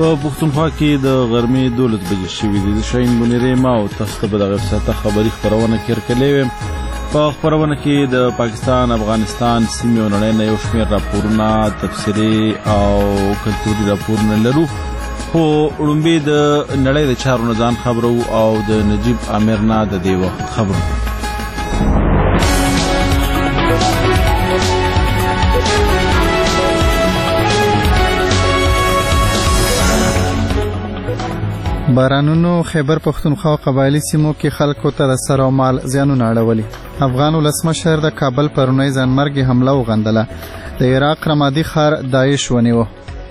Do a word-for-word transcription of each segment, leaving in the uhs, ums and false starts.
په پښتونخوا کې د غرمې دولس بجې شوي دي. زه شاهین منیر یم او تاسو ته به دغه ساعته خبري خپرونه کې ورکولی ویم. په خپرونه کې د پاکستان، افغانستان، سیمې او نړۍ نه یو شمېر راپورونه، تبصرې او کلتوري راپورونه لرو، خو وړومبې د نړۍ د چارو نه ځان خبرو او د نجیب عامر نه د دې وخت خبرو. بارانونو خیبر پښتونخوا او قبایلي سیمو کې خلکو ته د سر او مال زیانونه اړولي. افغان ولسمشر د کابل پرونی ځانمرګي حمله وغندله. د عراق رمادي ښار داعش ونیوه.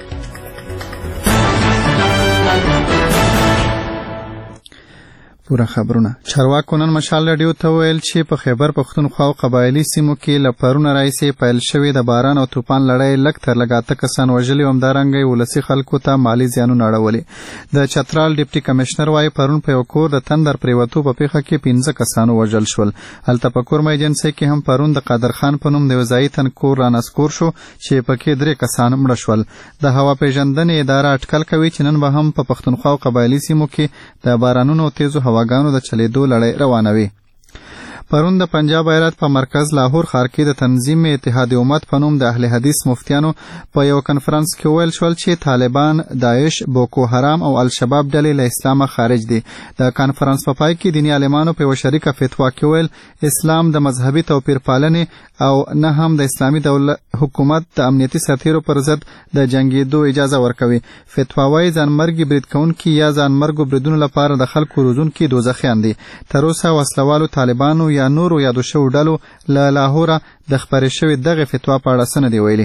پورا خبرونه. چارواکو نن مشال رادیو ته ویل چې په خیبر پښتونخوا او قبایلي سیمو کې له پرونه راهیسې پیل شوې د باران او طوفان لړۍ لږ تر لږه اته کسان وژلي او همدارنګه ولسي خلکو ته مالي زیانونه اړولي. د چترال ډیپټي کمشنر وایي پرون په یو کور د تندر پریوتو په پیښه کې پنځه کسانو وژل شول. هلته په کورمه ایجنسۍ کې هم پرون د قادر خان په نوم د یو ځایي تن کور رانسکور شو چې پکې درې کسان مړه شول. د هوا پیژندنې اداره اټکل کوي چې نن به هم په پښتونخوا او قبایلي سیمو کې د بارانونو او تیزو هوا ګانو د چلیدو لړۍ روانوي. پرون د پنجاب ایالت په مرکز لاهور ښار کې د تنظیم اتحاد امت په نوم د اهل حدیث مفتیانو په یو کنفرانس کې ویل شول چې طالبان، داعش، بوکو حرام او الشباب ډلې له اسلامه خارج دي. د کنفرانس په پای کې دیني عالمانو په یو شریکه فتوا کې ویل اسلام د مذهبي توپیر پالنې او نه هم د اسلامي دولت حکومت د امنیتي سرتیرو پر ضد د جنګېدو اجازه ورکوي. فتوا وایي ځانمرګي برید کوونکي یا ځانمرګو بریدونو لپاره د خلکو روزونکي دوزخیان دي. تر اوسه وسلوالو طالبانو یا نورو یادو شوو ډلو له لاهوره د خپرې شوې دغې فتوا په اړه څه نه دي ویلي.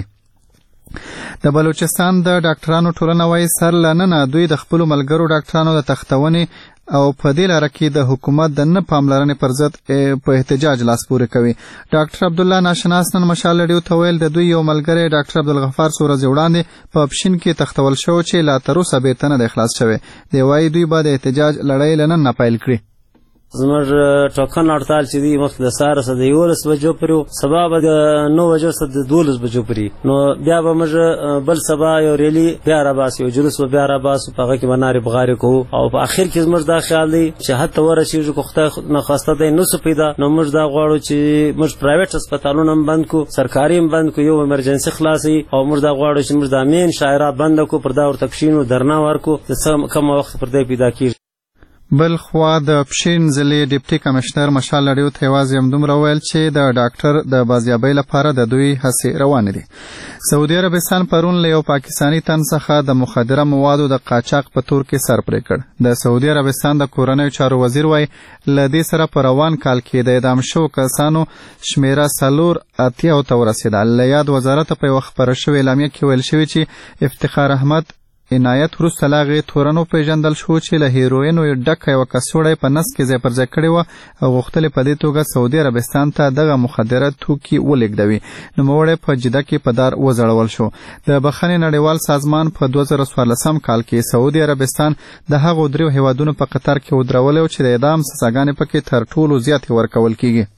د بلوچستان د ډاکټرانو ټولنه وایي سر له ننه دوی د خپلو ملګرو ډاکټرانو د تختونې او په دې لاره کې د حکومت د نه پاملرنې پر ضد په احتجاج لاس پورې کوي. ډاکټر عبدالله ناشناس نن مشال رادیو ته ویل د دوی یو ملګری ډاکټر عبدالغفار څو ورځې وړاندې په پښین کې تختول شو چې لا تر اوسه بېرته نه دی خلاص شوی. دی وایي دوی به د احتجاج لړۍ له نن نه پیل کړي. زموږ ټاکن هړتال چې دی مخکې د سهاره څخه د یولس بجو پورې، سبا به د نو بجو څخه د دولس بجو پورې، نو بیا به موږ بل سبا یو ریلي بیا راباسو، یو جلوس به بیا راباسو، په هغه کې به نارې بغارې کوو او په اخر کې زموږ دا خیال دی چې حتی ورسېږو که خدای ناخواسته دی نه سو پیدا، نو موږ دا غواړو چې موږ پرایویټ هسپتالونه هم بند کړو، سرکاري هم بند کړو، یو ایمرجنسي خلاصوي او موږ دا غواړو چې موږ د مین شاعرات بند کړو، پر دا ورته کښېنو، درنا ورکړو، د څه کم وخت پر دی پیدا کېږي. بل خوا د پښین ضلعې ډیپټي کمشنر مشال رادیو ته یوازې همدومره ویل چې د ډاکټر د بازیابۍ لپاره د دوی هڅې روانې دي. سعودي عربستان پرون له یو پاکستاني تن څخه د مخدره موادو د قاچاق په تور کې سر پرې کړ. د سعودي عربستان د کورنیو چارو وزیر وایي له دې سره په روان کال کې د اعدام شوو کسانو شمیره څلور اتیاوو ته ورسېده. له یاد وزارت په یوه خپره شوې اعلامیه کې ویل شوي چې افتخار احمد عنایت وروسته له هغې تورن وپېژندل شو چې له هیروینو ډکه یوه کڅوړه په نس کې ځای پر ځای کړې وه او غوښتل په دې توګه سعودي عربستان ته دغه مخدره توکي ولېږدوي. نوموړی په جده کې په دار وځړول شو. د بخښنې نړیوال سازمان په دوه زره څوارلسم کال کې سعودي عربستان د هغو دریو هیوادونو په قطر کې ودرولی و چې د اعدام سزاګانې پکې تر ټولو زیاتې ورکول کیږي.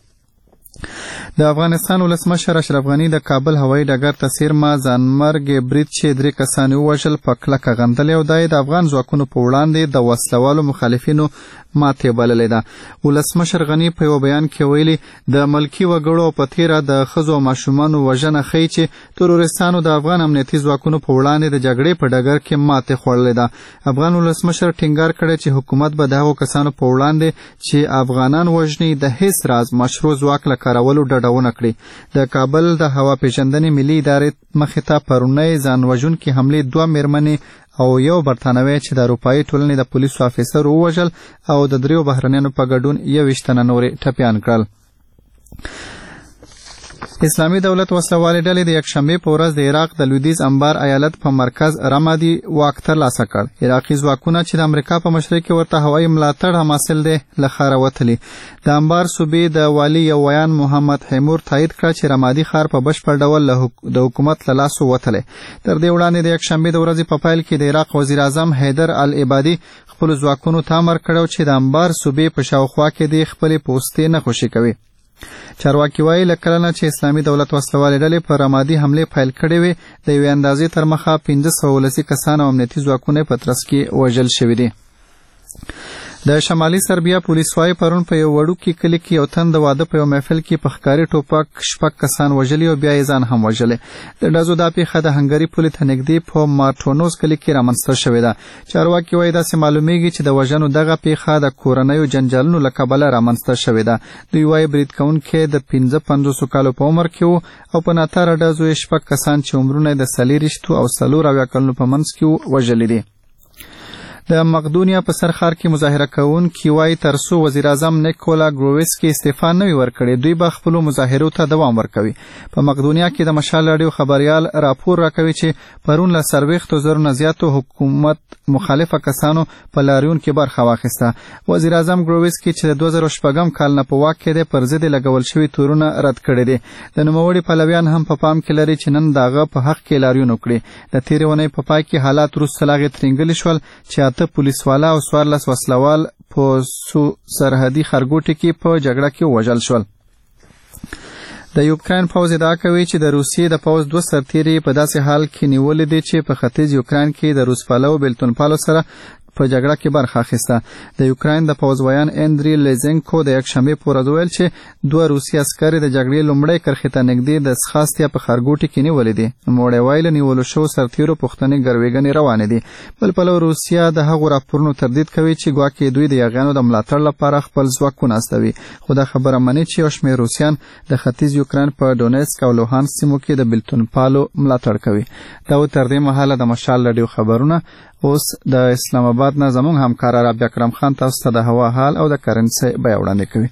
د افغانستان ولسمشر اشرف غني د کابل هوایي ډګر ته څیرمه ځانمرګي برید چې درې کسان یې ووژل په کلکه غندلې او دا یې د افغان ځواکونو په وړاندې د وسلوالو مخالفینو ماتې بللې ده. ولسمشر غني په یو بیان کې ویلي د ملکي وګړو په تیره د ښځو او ماشومانو وژنه ښیي چې ترورستانو د افغان امنیتي ځواکونو په وړاندې د جګړې په ډګر کې ماتې خوړلې ده. افغان ولسمشر ټینګار کړی چې حکومت به د هغو کسانو په وړاندې چې افغانان وژني د هیڅ راز مشروع ځواک له کارولو ډډه ونه کړي. د کابل د هوا پیژندنې ملي ادارې مخې ته پرونی ځان وژونکي حملې دوه مېرمنې او یو برتانوی چې د اروپایي ټولنې د پولیسو افیسر ووژل او د دریو بهرنیانو په ګډون یوویشت تنه نورې ټپیان کړل. اسلامي دولت وسلوالې ډلې د یکشنبې په ورځ د عراق د لویدیځ انبار ایالت په مرکز رمادي واک ترلاسه کړ. عراقي ځواکونه چې د امریکا په مشرۍ کې ورته هوایي ملاتړ هم حاصل دی له ښاره وتلي. د انبار صوبې د والي یو ویان محمد حیمور تایید کړه چې رمادي ښار په بشپړ ډول د حکومت له لاسو وتلی. تر دې وړاندې د یکشنبې د ورځې په پیل کې د عراق وزیر اعظم حیدر العبادي خپلو ځواکونو ته امر کړی چې د انبار صوبې په شاوخوا کې د خپلې پوستې نه خوشي کوي. چارواکي وایي له کله نه چې اسلامي دولت وسلوالې ډلې پر رمادي حملې پیل کړې وې د یوې اندازې تر مخه پنځه سوه ولسي کسان او امنیتي ځواکونه په ترڅ کې وژل شوي دي. د شمالي سربیا پولیس وایي پرون په یو وړوکي کلي کې یو تن د واده په یو محفل کې په ښکاري ټوپک شپږ کسان وژلي او بیا یې ځان هم وژلی. د ډزو دا پیښه د هنګري پولې ته نږدې په مارټونوز کلي کې رامنځته شوې ده. چارواکي وایي داسې معلومیږي چې د وژنو دغه پیښه د کورنیو جنجالونو له کبله رامنځته شوې ده. دوی وایي برید کوونکی د پنځه پنځوسو کالو په عمر کې و او په ناتاره ډزو یې شپږ کسان چې عمرونه یې د څلېرویشتو او څلور اویا کلونو په منځ کې و وژلي دي. د مقدونیا په سر ښار کې مظاهره کوونکي وایي تر څو وزیر اعظم نیکولا ګروویسکي استعفا نه وي ورکړې دوی به خپلو مظاهرو ته دوام ورکوي. په مقدونیا کې د مشال راډیو خبریال راپور راکوي چې پرون له څلوېښتو زرو نه زیاتو حکومت مخالفه کسانو په لاریون کې برخه واخیسته. وزیر اعظم ګروویسکي چې د دوه زره شپږم کال نه په واک کې دی پر ضد یې لګول شوي تورونه رد کړي دي. د نوموړي پلویان هم په پا پام کې لري چې نن د هغه په حق کې لاریون وکړي. د تېرې اونۍ په پای کې حالات وروسته له هغې ترینګلي شول چې اته پولیسوالا او څوارلس وسلوال په سرحدي ښارګوټي کې په جګړه کې ووژل شول. د یوکراین پوځ ادعا کوي چې د روسیې د پوځ دوه سرتیري په داسې حال کې نیولي دي چې په ختیځ یوکراین کې د روس پالو بیلتون پالو سره په جګړه کې برخه اخیسته. د یوکراین د پوځ ویان اندری لیزنکو د یکشنبې په ورځ ویل چې دوه روسي عسکر د جګړې لومړۍ کرښې ته نږدې د ځغاستیا په ښارګوټي کې نیولي دي. نوموړی وایي له نیولو شوو سرتیرو پوښتنې ګروېږنې روانې دي. بل پلو روسیه د هغو راپورونو تردید کوي چې ګواکې دوی د یاغیانو د ملاتړ لپاره خپل ځواکونه استوي. خو دا خبره مني چې یو شمېر روسیان د ختیځ یوکراین په ډونیسک او لوهانسک سیمو کې د بیلتون پالو ملاتړ کوي. دا و تر دې مهاله د مشال راډیو خبرونه. اوس د اسلام آباد نه زموږ همکار رابعه اکرم خان تاسو ته د هوا حال او د کرنسۍ بیه وړاندې کوي.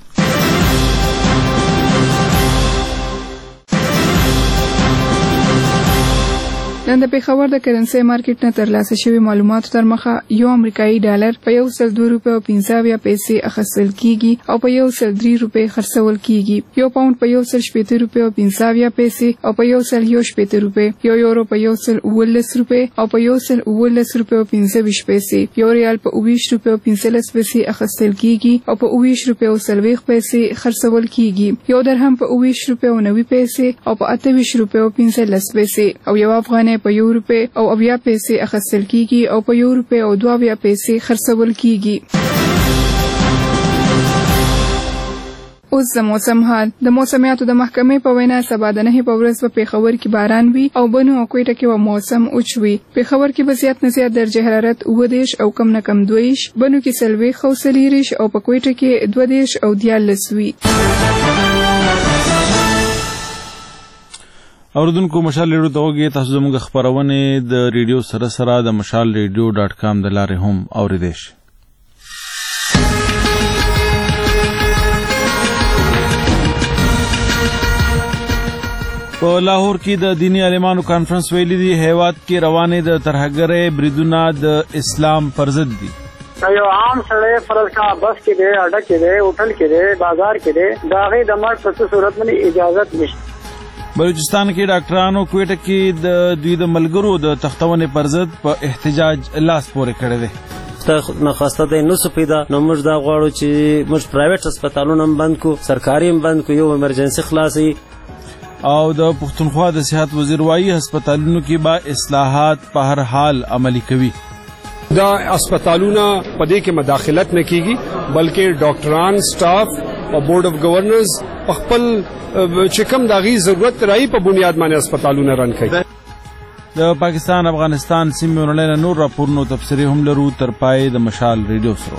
نن د پېښور د کرنسۍ مارکیټ نه ترلاسه شوي معلوماتو تر مخه یو امریکایي ډالر په یو سل دوه روپۍ او پنځه اویا پیسې اخیستل کیږي او په یو سل درې روپۍ خرڅول کیږي. یو پاونډ په یو سل شپېته روپۍ او پنځه اویا پیسې او په یو سل یو شپېته روپۍ، یو یورو په یو سل اوولس روپۍ او په یو سل اوولس روپۍ او پنځه ویشت پیسې، یو ریال په اوویشت روپۍ او پنځلس پیسې اخیستل کیږي او په اوویشت روپۍ او څلوېښت پیسې خرڅول کیږي. یو درهم په اوویشت روپۍ او نوي پیسې او په اته ویشت روپۍ او پنځلس پیسې او یو افغانۍ په یو روپۍ او اویا پیسې اخیستل کیږي او په یو روپۍ او دوه اویا پیسې خرڅول کیږي. اوس د موسم حال. د موسمیاتو د محکمې په وینا سبا د نهې په ورځ په پېښور کې باران وي او بنو او کویټه کې به موسم اوچ وي. پېښور کې به زیات نه زیات درجه حرارت اووه دېرش او کم نه کم دوه ویشت، بنو کې څلوېښت او څلېرویشت او په کویټه کې دوه دېرش او دیارلس وي. اوردونکو مشال ریډیو ته وګورئ. تاسو زموږ خبرونه د ریډیو سره سره د مشال ریډیو ډاټ کام د لارې هم اوریدئ شئ. په لاهور کې د دینی عالمانو کانفرنس ویلي دی هیواد کې روانې د ترهګرۍ بریدونه د اسلام پر ضد دي. یو عام سړی فرض کا بس کې دی، اډه کې دی، هوټل کې دی، بازار کې دی، د هغې د مرګ په صورت باندې اجازت نشته. بلوچستان کې ډاکټرانو کویټه کې د دوی د ملګرو د تختونې پر ضد په احتجاج لاس پورې کړی دی. نخواسته دی نو څه پیدا نو موږ دا غواړو چې موږ پرایویټ هسپتالونه هم بند کړو، سرکاري هم بند کړو، یو ایمرجنسي خلاصي. او د پښتونخوا د صحت وزیر وایي هسپتالونو کې به اصلاحات په هر حال عملي کوي. دا هسپتالونه په دې کې مداخلت نه کیږي بلکې ډاکټران، سټاف او بورډ اف گورنرز په خپل چې کوم دغه ضرورت راي په بنیاد باندې هسپتالونه رن کوي. د پاکستان افغانستان سیمې ورلینه نور راپورونو تفسیری هم لرو تر پای د مشال ریډیو سره.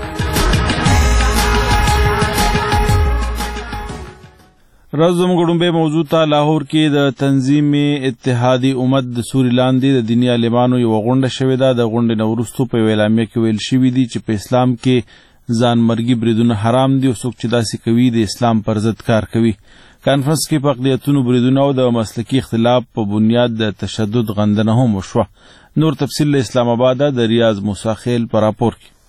رزم ګډومبه موضوع ته لاهور کې د تنظیم اتحادی امت د سوري لاندې د دینی عالمانو یو غونډه شوې ده. د غونډې نه وروسته په اعلامیه کې ویل شوی دی چې په اسلام کې ځان مرګي بریدونه حرام دي او څوک چې داسې کوي د اسلام پر ضد کار کوي. کانفرنس کې په اقلیتونو بریدونه او د مسلکي اختلاف په بنیاد د تشدد غندنه هم وشوه. نور تفصیل له اسلام آباد د ریاض موسی خیل په راپور کې.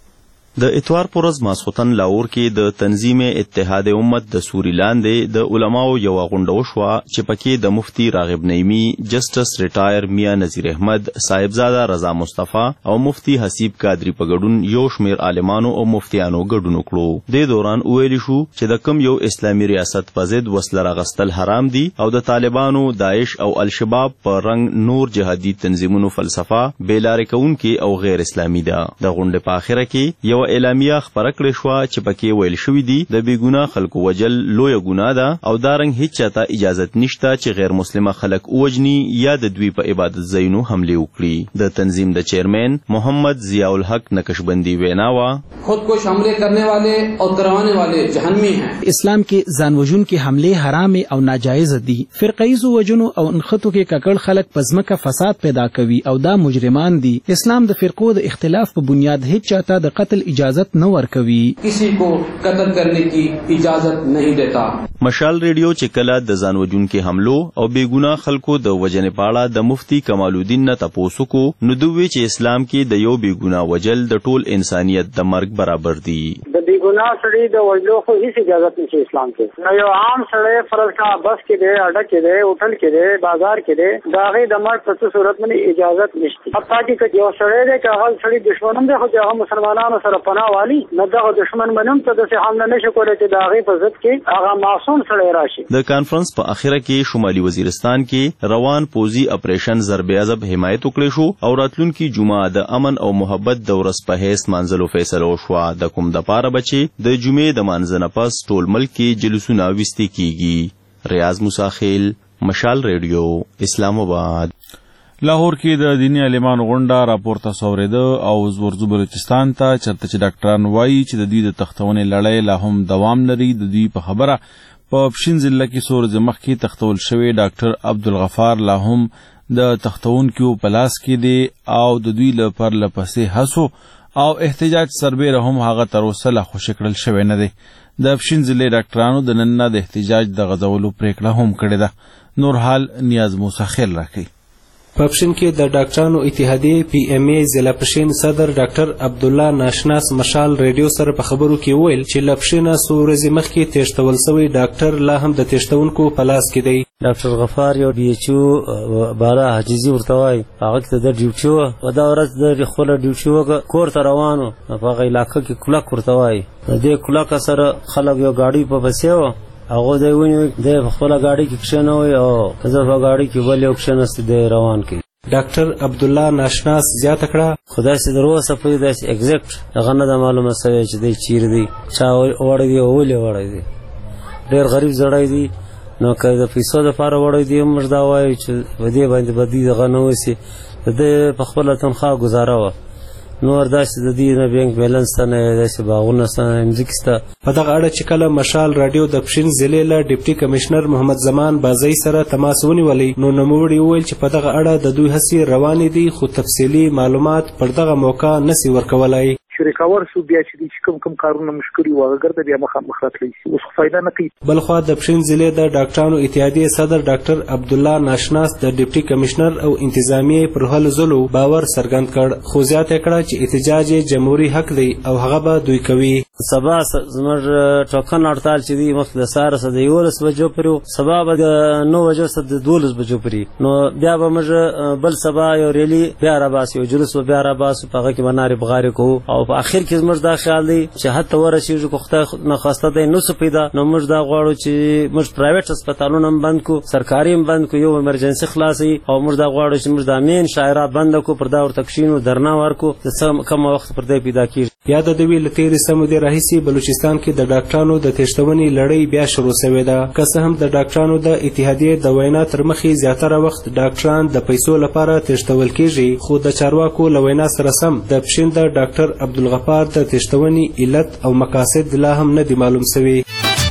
د اتوار پورز ماسختن لاور کې د تنظیم اتحاد امت د سوري لاندې د علماو یو غونډه وشوه چې پکې د مفتی راغب نعیمی، جسټس ریټایر میاں نذیر احمد، صاحبزاده رضا مصطفی او مفتی حسیب قادری په ګډون یو شمیر عالمانو او مفتیانو ګډون وکړو. د دوران ویل شو چې د کم یو اسلامي ریاست په ضد وسله راغستل حرام دي او د طالبانو، داعش او الشباب په رنګ نور جهادي تنظیمونو فلسفه بیلارې کوونکې او غیر اسلامي ده. د غونډې په اخره کې یو اعلامیه خپره کړې شوه چې پکې ویل شوي دي د بېګناه خلکو وجل لویه ګناه ده او دارنګ هیڅ چاته اجازت نشته چې غیر مسلمه خلک ووجني یا د دوی په عبادت ځایونو حملې وکړي. د تنظیم د چیرمین محمد ضیاء الحق نقشبندی وینا وا خودکش حمله کرنے والے اور کروانے والے جہنمی ہیں. اسلام کې ځان وژونکي حملې حرام او ناجایز دي. فرقیزو وجنو او انخطو کې ککړ خلک په ځمکه فساد پیدا کوي او دا مجرمان دي. اسلام د فرقو د اختلاف په بنیاد هیڅ چاته د قتل اجازت نه ورکوي. کسی کو قتل کرنے کی اجازت نہیں دیتا. مشال ریډیو چې کله د ځان وژونکي حملو او بېګناه خلکو د وجنې په اړه د مفتی کمال الدین نه تپوس وکړو، نو دوی چې اسلام کې د یو بېګناه وجل د ټول انسانیت د مرګ برابر دي. د بېګناه سړي د وجلو خو هیڅ اجازت نشي اسلام کې. نو یو عام سړی فرض کا بس کې دی، اډه کې دی، هوټل کې دی، بازار کې دی، د هغې د مرګ په څه صورت باندې اجازت نشته. حتی چې یو سړی دی که هغه سړي دشمن هم دی خو چې هغه مسلمانانو سره پناه والي، نو دغه دشمن به هم ته داسې حمله نشي کولی چې د هغې په ضد کې هغه معصوم سړی راشي. د کانفرنس په اخره کې شمالي وزیرستان کې روان پوزي اپریشن ضرب عضب حمایت وکړی شو او راتلونکي جمعه د امن او محبت د ورځ په حیث مانځلو فیصله وشوه. د کوم دپاره به چې د جمعې د مانځه نه پس ټول ملک کې جلوسونه ویستې کیږي. ریاض موسی خیل، مشال ریډیو، اسلام آباد. لاهور کې د دیني عالمانو غونډه راپورته سوریده او ورځو بلوچستان ته چرته چې ډاکټران وایي چې د دوی د تختونې لړۍ لا هم دوام لري. د دوی په خبره په پښین ضلع کې څو ورځې مخکې تختول شوی ډاکټر عبدالغفار لا هم د تختونکو په لاس کې دی او د دوی له پرلپسې هڅو او احتجاج سربیره هم هغه تر اوسه لا خوشي کړل شوی نه دی. د پښین ضلع ډاکټرانو د نن نه د احتجاج د غځولو پریکړه هم کړې ده. نور حال نیاز موسی خیل راکوي. په پښین کې د ډاکټرانو اتحادیې پی ایم ای ضلع پښین صدر ډاکټر عبدالله ناشناس مشال ریډیو سره په خبرو کې ویل چې له پښینه څو ورځې مخکې تېښتول سوی ډاکټر لا هم د تېښتونکو په لاس کې دی. ډاکټر غفار یو ډي ایچ او بالا حاجزي ورته وایي، هغه ته د ډیوټي وه په دا ورځ د خپله ډیوټي وکړه، کور ته روان و. په هغه علاقه کې کلک ورته وایي. د دې کلکه سره خلک یو ګاډۍ په پسې وه، هغه دی ونیوی، دی په خپله ګاډۍ کې کښېنوی او زه په ګاډۍ کې بل یو کښېنستی دی روان کړي. ډاکټر عبدالله ناشناس زیاته کړه خو داسې در اوسه پورې داسې اګزیکټ هغه نه ده معلومه سوې چې دی چیرې دی، چا وړی دی او ولې وړی دی. ډېر غریب زړی دی، نو که د پیسو دپاره وړی دی موږ دا وایو چې په دې باندې به دوی دغه نه وسي. د ده په خپله تنخوا ګزاره وه، نور داسې د دې نه بینک بیلنس ته نه داسې باغونه سته نه مځکې سته. په دغه اړه چې کله مشال راډیو د پښین ضلع له ډیپټي کمشنر محمد زمان بازۍ سره تماس ونیولی، نو نوموړي وویل چې په دغه اړه د دوی هڅې روانې دي خو تفصیلي معلومات پر دغه موقع نسي ورکولای. ریکاور شو بیا چې کوم کوم کارونه مشکل وو هغه ګرځي بیا مخ راتلی شي اوس فائدہ نه کوي. بلخوا د پښین ضلع د ډاکټرانو اتحادیې صدر ډاکټر عبدالله ناشناس د ډیپټي کمشنر او انتظامیې پر هلو ځلو باور څرګند کړ، خو زیاته کړه چې احتجاج جمهوری حق دی او هغه به دوی کوي. سبا زموږ ټوکن هړتال چې دی مخکې د سهار څخه د یولس بجو پورې و، سبا به د نو بجو څخه د دولس بجو پورې، نو بیا به موږ بل سبا یو ریلي بیا راباسو، یو جلوس به بیا راباسو، په هغه کې به نارې بغارې کوو او په اخر کې زموږ دا خیال دی چې حتی ورسېږو که خدای ناخواسته دی نو څه پیدا، نو موږ دا غواړو چې موږ پرایویټ هسپتالونه هم بند کړو، سرکاري هم بند کړو، یو ایمرجنسي خلاصوي او موږ دا غواړو چې موږ دا مین شاعره بنده کړو، پر دا ورته کښېنو، درنا ورکړو، د څه کم وخت پر دی پیدا کېږي. یاد د دوی له تېرې څه مودې راهیسې بلوچستان کې د ډاکټرانو د تېښتونې لړۍ بیا شروع سوې ده. که څه هم د ډاکټرانو د اتحادیې د وینا تر مخې زیاتره وخت ډاکټران د پیسو لپاره تېښتول کېږي، خو د چارواکو له وینا سره سم د پښین د ډاکټر عبدالغفار د تېښتونې علت او مقاصد لا هم نه دي معلوم سوي.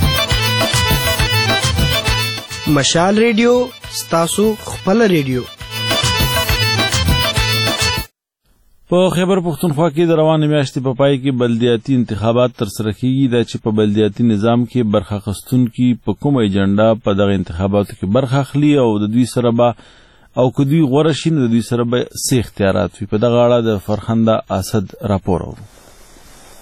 مشال ریډیو ستاسو خپل ریډیو. په خیبر پختونخوا کې د روانې میاشتې په پای کې بلدیاتي انتخابات ترسره کیږي. دا چې په بلدیاتي نظام کې برخه اخیستونکي په کومه ایجنډا په دغه انتخاباتو کې برخه اخلي او د دوی سره به او که دوی غوره شي نو د دوی سره به څه اختیارات وي. په دغه اړه د فرخنده اسد راپور اورو.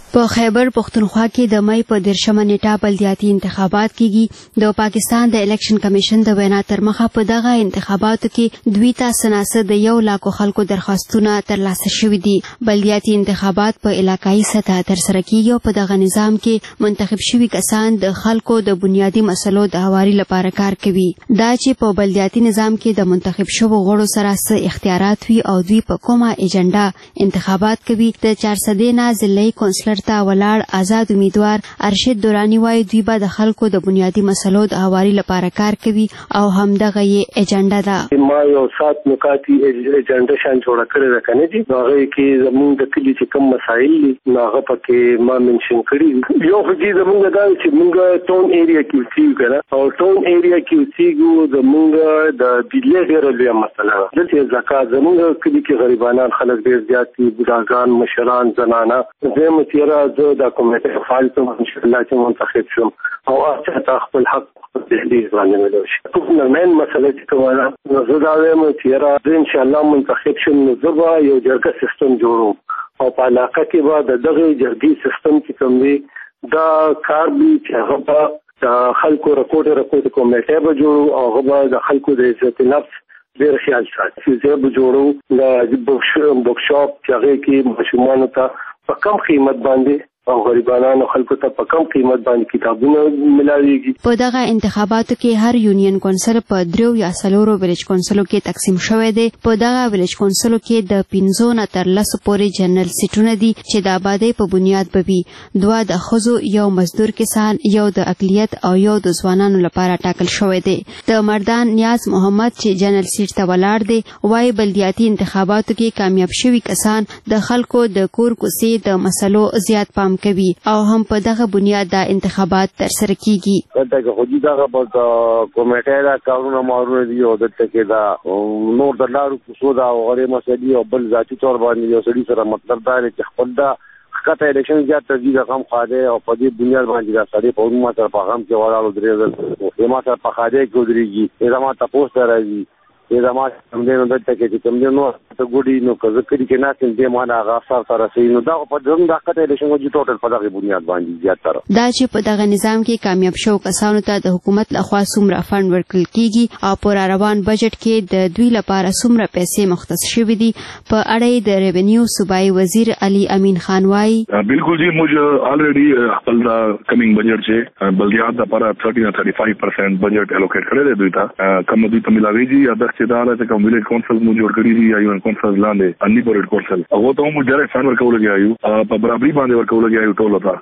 په خیبر پختونخوا کې د مې په دیرشمه نیټه بلدیاتي انتخابات کیږي. د پاکستان د الیکشن کمیشن د وینا تر مخه په دغه انتخاباتو کې دوی ته سناسه د یو لاکو خلکو درخواستونه ترلاسه شوي دي. بلدیاتي انتخابات په علاقايي سطح ترسره کیږي او په دغه نظام کې منتخب شوي کسان د خلکو د بنیادي مسلو د هواري لپاره کار کوي. دا چې په بلدیاتي نظام کې د منتخب شوو غړو سره څه اختیارات وي او دوی په کومه ایجنډا انتخابات کوي. د چارسدې نه ضلعي کونسلر ته ولاړ آزاد امیدوار ارشد دورانی وایي دوی به د خلکو د بنیادي مسلو د هواري لپاره کار کوي او همدغه یې ایجنډا ده. ما یو سات نکاتی ایجنډا شان جوړه کړې ده کنه دي هغه کې زموږ د کلی چې کوم مسایل دي هغه پکې ما منشن کړی. یو خو دې زموږ دا چې موږ ټون ایریا کې اوسېږو کنه او ټون ایریا کې اوسېږو زموږ د بجلی ډېره لویه مسله ده. دلته زکات زموږ کلی کې غریبانان خلک ډېر زیات دي، بوډاګان، مشران، زنانه. زه متیرا زه د کمیټې فعال ته ان شاء الله چې منتخب شم او اته خپل حق تحلیل باندې ملو شي. کومه مین مسله چې کومه نو زه دا وایم چې را ان شاء الله منتخب شم نو زه به یو جرګه سیستم جوړوم او په علاقه کې به د دغه جرګې سیستم چې کوم دی دا کار به چې هغه به د خلکو رپورټ رپورټ کمیټه به جوړو او هغه به د خلکو د عزت نفس ډېر خیال ساتي. چې زه به جوړو د بوک شاپ چې هغه کې ماشومانو ته په کم قیمت باندې او غریبانو خلکو ته په کم قیمت باندې کتابونه ملاويږي. په دغه انتخاباتو کې هر یونین کونسل په دریو یا څلورو ویلیج کونسلو کې تقسیم شوی دی. په دغه ویلیج کونسلو کې د پنځو نه تر لسو پورې جنرال سیټونه دي چې د آبادۍ په بنیاد به وي. دوه د ښځو، یو مزدور کسان، یو د اقلیت او یو د ځوانانو لپاره ټاکل شوی دی. د مردان نیاز محمد چې جنرال سیټ ته ولاړ دی وایي بلدیاتي انتخاباتو کې کامیاب شوي کسان د خلکو د کور کوڅې د مسلو زیات پام کوي او هم په دغه بنیاد د انتخابات ترسره کیږي. دغه خودي دغه په کمیټه دا کارونه مارونه دي او دلته کې دا نور د لارو کوڅو دا غوړې مسلې او بل ذاتي تور باندې یو سړي سره مطلب دا چې خپل دا خطه الیکشن زیات تدید رقم خاده او په دې بنیاد باندې دا سړي په عموما تر پیغام کې ولاړو درې ځل ما سره په خاده کې ودرېږي دا ما تاسو ته راځي دا ما هم دې نو دلته کې چې کوم نو ته ګوډي نو کزه کړي کې نه تم دې ما دا غاصر سره سي نو دا په دغه د خطه الیکشن وجه ټوټل په دغه بنیاد باندې زیات تر دا چې په دغه نظام کې کامیاب شو کسانو ته د حکومت لخوا څومره فند ورکړل کیږي او پر روان بجټ کې د دوی لپاره څومره پیسې مختص شوې دي په اړه د ریونیو صوبایي وزیر علي امین خان وايي. بالکل جی موږ الریډي خپل کمینګ بجټ چې بلدیات لپاره thirty to thirty-five percent بجټ الوکیټ کړی دی دوی ته کوم دوی ته ملاويږي یا چې دا له کوم ویلیج کونسل مو جوړ کړی دی یا یو کونسل لاندې اني پورټ کونسل هغه ته مو ډایرکټ فند ورکول کېایو په برابرۍ باندې ورکول کېایو ټول ته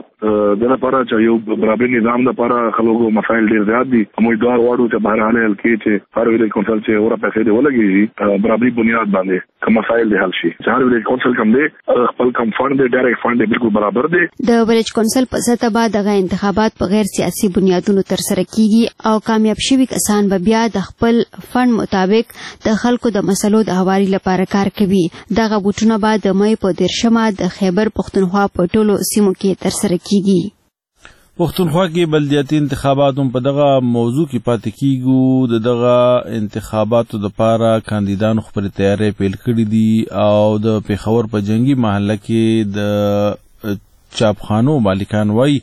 چې دغه لپاره چې یو برابرۍ نظام لپاره خلکو مسایل ډیر زیات دي مو دوار واړو چې بهر حاله کې چې هر ویلیج کونسل چې اورا پیسې دی ولګي برابرۍ بنیاد باندې کوم مسایل دی حل شي. هر ویلیج کونسل کوم دی خپل کوم فند دی ډایرکټ فند بالکل برابر دی. د ویلیج کونسل په سطح باندې دغه انتخابات په غیر سیاسي بنیادونو تر سره کیږي او کامیاب شوي کسان به بیا د خپل فند مطابق د خلکو د مسلو د هواري لپاره کار کوي. دغه بوټونه به د مې په دیرشمه د خیبر پختونخوا په ټولو سیمو کې ترسره کیږي. پختونخوا کې بلدیاتي انتخابات هم په دغه موضوع کې پاتې کیږو. د دغه انتخاباتو لپاره کاندیدانو خپل تیاری پیل کړی دي او د پیښور په جنگي محله کې د چاپخانو مالکان وایي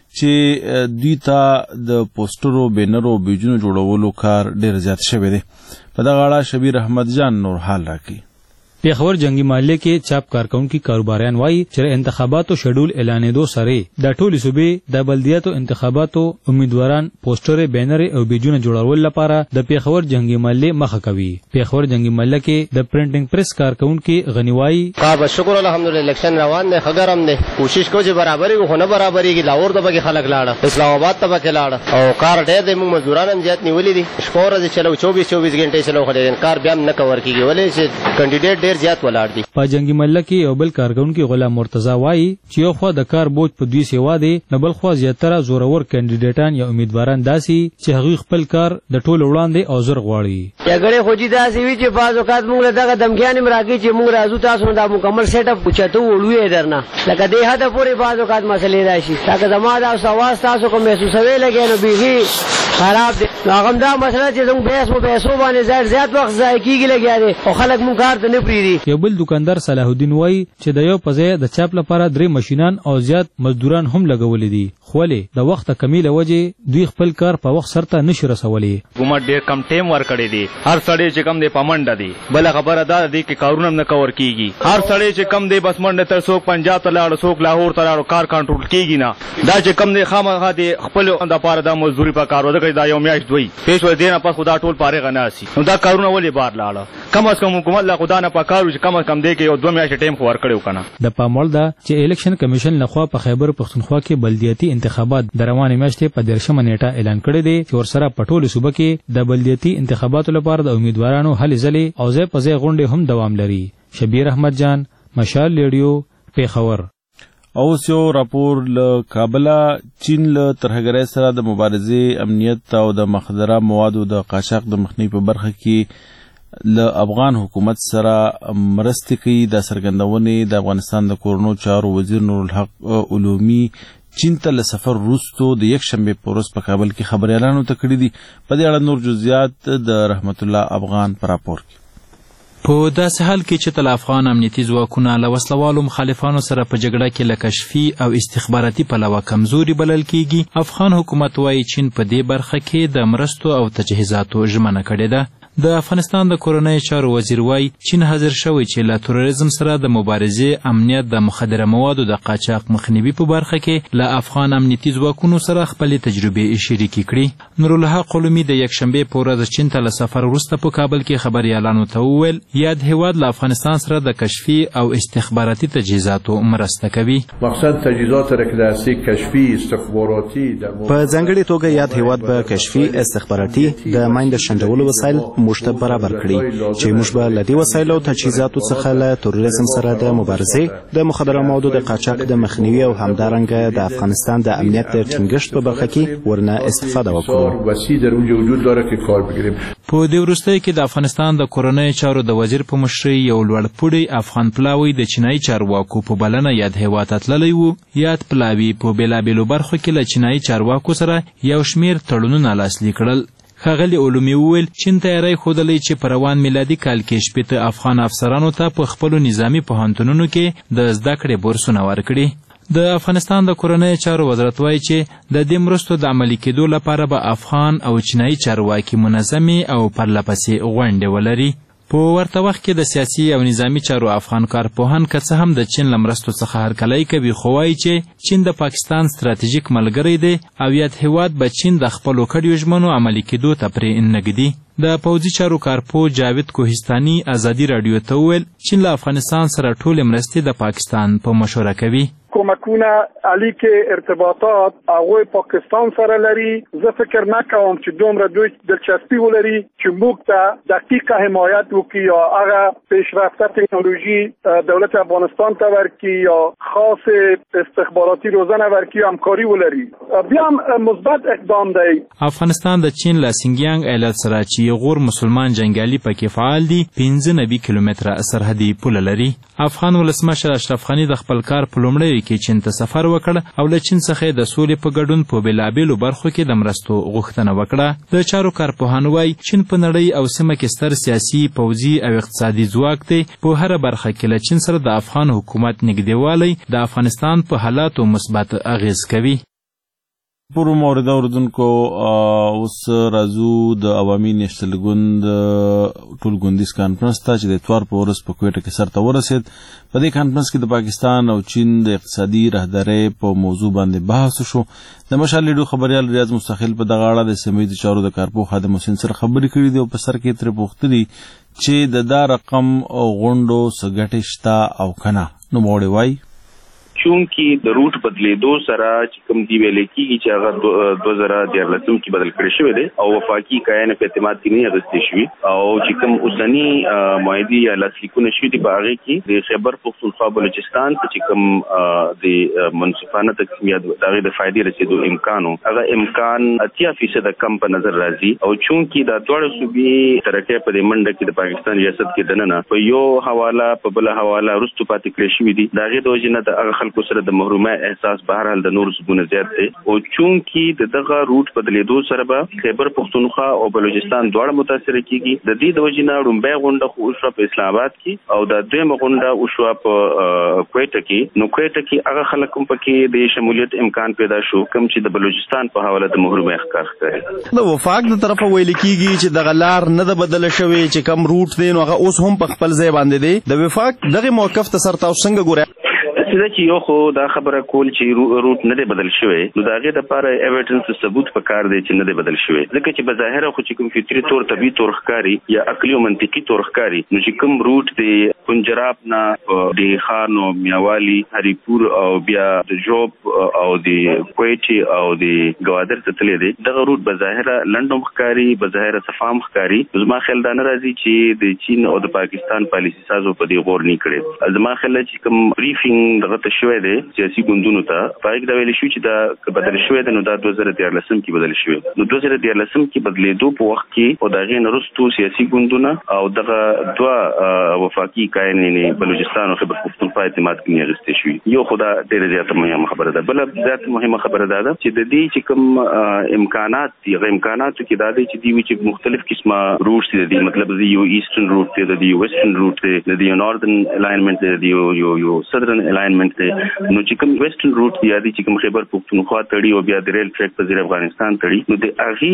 چې دوی ته د پوسټرو بینرو بیجونو جوړولو کار ډیر زیات شوی دی. په دغه اړه شبیر احمد جان نور حال راکړي. پیښور جنگي محلې کې چاپ کارکونکي کاروباریان وایي چې انتخاباتو شیډول اعلانېدو سره د ټولي صوبې د بلدیاتو انتخاباتو امیدواران پوسټر بینر او بیجونه جوړول لپاره د پیښور جنگي محلې مخه کوي. پیښور جنگي محلې کې د پرنټینګ پریس کارکونکي غنیوای کا شکر الحمدلله الیکشن روان دی خګرم دی کوشش کو چې برابرۍ خو نه برابرۍ کې لاور د بګي خلک لاړه اسلام آباد ته بګي لاړه او کار ډېر دی موږ مزدوران هم زیات نیولې دي شکور دې چلو چوبیس چوبیس غنټې چلو خو دې کار بیا نه کور کیږي ولې چې کینډیډیټ زیات ولاړ دي. په جنگي محله کې یو بل کارکونکي غلام مرتضی وایي چې یو خو د کار بوج په دوی سیوا دی نه بل خو زیاتره زورور کینډیډیټان یا امیدواران داسي چې هغوی خپل کار د ټولو وړاندې او زر غواړي. یګړې خو دې داسي وی چې بعض وخت موږ دغه دمکیان مراکې چې موږ راځو تاسو دا مکمل سیټ اپ پوښتو وړوي درنه لکه دې هدا پورې بعض وخت مسلې راشي. تاکه زما دا سواس تاسو کوم محسوسوي لګي نو بیغي خراب دي. هغه دا مسله چې زموږ بیس مو پیسو باندې زیات زیات وخت ضایع کیږي لګیا دي او خلک مونږ کار ته نه پریږدي. یو بل دکاندار صلاح الدین وایي چې د یو په ځای د چاپ لپاره درې ماشینان او زیات مزدوران هم لګولې دي، خو ولې د وخت کمی له وجې دوی خپل کار په وخت سرته نشي رسولی. حکومت ډېر کم ټیم ورکړی دی، هر سړی چې کم دی په منډه دی. بله خبره دا دی چې کارونه هم نه کور کیږي، هر سړی چې کم دی بس منډه ته څوک پنجاب ته لاړ څوک لاهور ته لاړ، کار کنټرول کیږي نه. دا چې کم دی خامخا دی خپل دپاره دا مزدوري په کار وځکه دا یو میاشت دوی پیش ور دی نه پس خو دا ټول فارغه نه سي. نو دا کارونه ولې بار لاړه؟ کم از کم حکومت لا خدا نه په کار چې کم از کم دی کې یو دوه میاشتې ټیم خو ورکړی کنه. د پاموړ ده چې الیکشن کمیشن لخوا په خیبر پښتونخوا کې بلدیاتي انتخابات د روانې میاشتې په دیرشمه نیټه اعلان کړی دی چې ورسره په ټولو صوبه کې د بلدیاتي انتخاباتو لپاره د امیدوارانو هلې ځلې او ځای په ځای غونډې هم دوام لري. شبیر احمد جان، مشال ریډیو، پیښور. اوس یو راپور له کابله. چین له ترهګرۍ سره د مبارزې، امنیت او د مخدره موادو د قاچاق د مخنیوي په برخه کې له افغان حکومت سره مرستې کوي. دا څرګندونې د افغانستان د کورونو چارو وزیر نورالحق علومي چین ته له سفر وروسته د یکشنبې په ورځ په کابل کې خبریالانو ته کړي دي. په دې اړه نور جزئیات د رحمت الله افغان په راپور کې. په داسې حال کې چې تل افغان امنیتي ځواکونه له وسلوالو مخالفانو سره په جګړه کې له کشفي او استخباراتي پلوه کمزوري بلل کیږي، افغان حکومت وايي چین په دې برخه کې د مرستو او تجهیزاتو ژمنه کړې ده. د افغانستان د کورنۍ چارو وزیر وايي چین حاضر شوی چې له تروریزم سره د مبارزې، امنیت، د مخدره موادو د قاچاق مخنیوي په برخه کې له افغان امنیتي ځواکونو سره خپلې تجربې شریکې کړي. نورالحق علومي د یکشنبې په ورځ چین ته له سفر وروسته په کابل کې خبریالانو ته وویل یاد هیواد له افغانستان سره د کشفي او استخباراتي تجهیزاتو مرسته کوي. مقصد تجهیزات را که دستی کشفی استخباراتی په ځانګړې توګه یاد هیواد به کشفي، استخباراتي، د ماین د شنډولو وسایل موږ ته برابر کړي چې موږ به له دې وسایلو او تجهیزاتو څخه له تروریزم سره د مبارزې، د مخدره موادو د قاچاق د مخنیوي او همدارنګه د افغانستان د امنیت د ټینګښت په برخه کې ورنه استفاده وکړو. وسیع در اونجا وجود داره که کار بگیریم. په دې وروستیو کې د افغانستان د کورنۍ چارو د وزیر په مشرۍ یو لوړ پوړی افغان پلاوی د چینایي چارواکو په بلنه یاد هیواد ته تللی و. یاد پلاوي په بېلابېلو برخو کې له چینایي چارواکو سره یو شمېر تړونونه لاسلیک کړل. ښاغلي علومي وویل چین تیاری ښودلی چې په روان میلادي کال کې شپېته افغان افسرانو ته په خپلو نظامي پوهنتونونو کې د زده کړې بورسونه ورکړي. د افغانستان د کورنۍ چارو وزارت وایي چې د دې مرستو د عملي کېدو لپاره به افغان او چینایي چارواکي منظمې او پرلهپسې غونډې ولري. په ورته وخت کې د سیاسي او نظامي چارو افغان کارپوهان که څه هم د چین له مرستو څخه هرکلی کوي، خو وایي چې چین د پاکستان ستراتیژیک ملګری دی او یاد هیواد به چین د خپلو کډیو ژمنو عملي کېدو ته پرې نه ږدي. د پوځي چارو کارپو جاوید کوهستاني ازادي راډیو ته وویل چین له افغانستان سره ټولې مرستې د پاکستان په مشوره کوي. کمکونه علی کې ارتباطات هغوی پاکستان سره لري. زه فکر نکوم چې دومره دوی دلچسپي ولري چې موږ ته دقیقه حمایت وکړي یا هغه پیشرفته تکنولوژي دولت افغانستان ته ورکړي یا خاص استخباراتی روزنه ورکړي همکاري ولري. بیا هم مثبت اقدام دی. افغانستان د چین له سینګیانګ ایالت سره چې غور مسلمان جنګیالي پکې فعال دي پنځه نوي کیلومتره سرحدي پوله لري. افغان ولسمشر اشرف غني د خپل کار په لومړیو کې چین ته سفر وکړ او له چین څخه د سولې په ګډون په بېلابېلو برخو کې د مرستو غوښتنه وکړه. د چارو کارپوهان وایي چین په نړۍ او سیمه کې ستر سیاسي، پوځي او اقتصادي ځواک دی. په هره برخه کې له چین سره د افغان حکومت نږدېوالی د افغانستان په حالاتو مثبت اغیز کوي. پورو مورد اوردونکو اوس راځو د عوامي نیشنل ګوند ټول ګوندیز کانفرنس ته چې د اتوار په ورځ په کویټه کې سرته ورسېد. په دې کانفرنس کې د پاکستان او چین د اقتصادي راهدارۍ په موضوع باندې بحث شو. د مشال ریډیو خبریال ریاض مستقل په دغه اړه د سیمه ییزو چارو د کارپو خادم حسین سره خبرې کړې دي او په سر کې ترې پوښتلي چې د دا رقم غونډو څه ګټې شته او که نه. نوموړی وایي چونکی د روټ بدلیدو سره چې کوم دی ویل کېږي چې هغه دوه زره دیارلسم کې بدل کړی شوی دی او وفاقي قاین په اعتماد کې نه اغوستې شوي او چې کوم اوسني معاهدې یا لاسلیکونه شوي دي په هغې کې د خیبر پښتونخوا بلوچستان ته چې کوم د منصفانه تقسیم یا د هغې د فایدې رسېدو امکان و هغه امکان اتیا فیصده کم په نظر راځي او چونکې دا دواړه صوبې ترکیه په دې منډه کې د پاکستان ریاست کې دننه په یو حواله په بله حواله وروستو پاتې کړی شوي دي د هغې د وجې نه د هغه خلکو خلکو سره د محرومه احساس به هر حال د نور زبونه زیات دی او چونکی د دغه روټ بدلیدو سره به خیبر پختونخوا او بلوچستان دواړه متاثر کیږي. د دې د وجې نه لومبۍ غونډه خو اوس په اسلام آباد کې او د دویمه غونډه اوس په کویټه کې. نو کویټه کې هغه خلک هم پکې د شمولیت امکان پیدا شو کوم چې د بلوچستان په حواله د محرومۍ ښکار ښکاري. د وفاق د طرفه ویل کیږي چې دغه لار نه ده بدله شوې چې کم روټ دی نو هغه اوس هم په خپل ځای باندې دی. د وفاق دغه موقف ته سر تاسو څنګه ګورئ؟ دا چې یو خو دا خبره کول چې روټ نه دی بدل شوی نو د هغې دپاره ایویډنس ثبوت پکار دی چې نه دی بدل شوی ځکه چې بظاهره خو چې کوم فطري طور طبیعي طور ښکاري یا عقلي او منطقي طور ښکاري نو چې کوم روټ دی پنجراب نه د خان او میاوالي هریپور او بیا د جوب او د کویټې او د ګوادر ته تللی دی دغه روټ بظاهره لنډ هم ښکاري بظاهره صفا هم ښکاري. زما خیال دا نه راځي چې د چین او د پاکستان پالیسي سازو په دې غور نه کړی. زما خیال چې کوم بریفینګ دغه ته شوی دی سیاسي ګوندونو ته په هغې کې دا ویل شوي چې دا بدل شوی دی نو دا دوه زره دیارلسم کې بدل شوی نو دوه زره دیارلسم کې بدلېدو په وخت کې او د هغې نه وروستو سیاسي ګوندونه او دغه دوه وفاقي کاینې بلوچستان او خیبر پښتونخوا اعتماد کې اخیستې شوي. یو خو دا ډېره زیاته مهمه خبره ده. بله زیات مهمه خبره دا ده چې د دې چې کوم امکانات دي هغه امکاناتو کې دا دی چې دوی چې مختلف قسمه روټس دي مطلب د یو ایسټرن روټ دی د یو ویسټرن روټ دی د یو ناردرن الاینمنټ دی د یو یو سدرن الاینمنټ دی نو چې کوم ویسټرن روټ دی یادي چې کوم خیبر پښتونخوا تړي او بیا د ریل ټریک په زیر افغانستان تړي نو د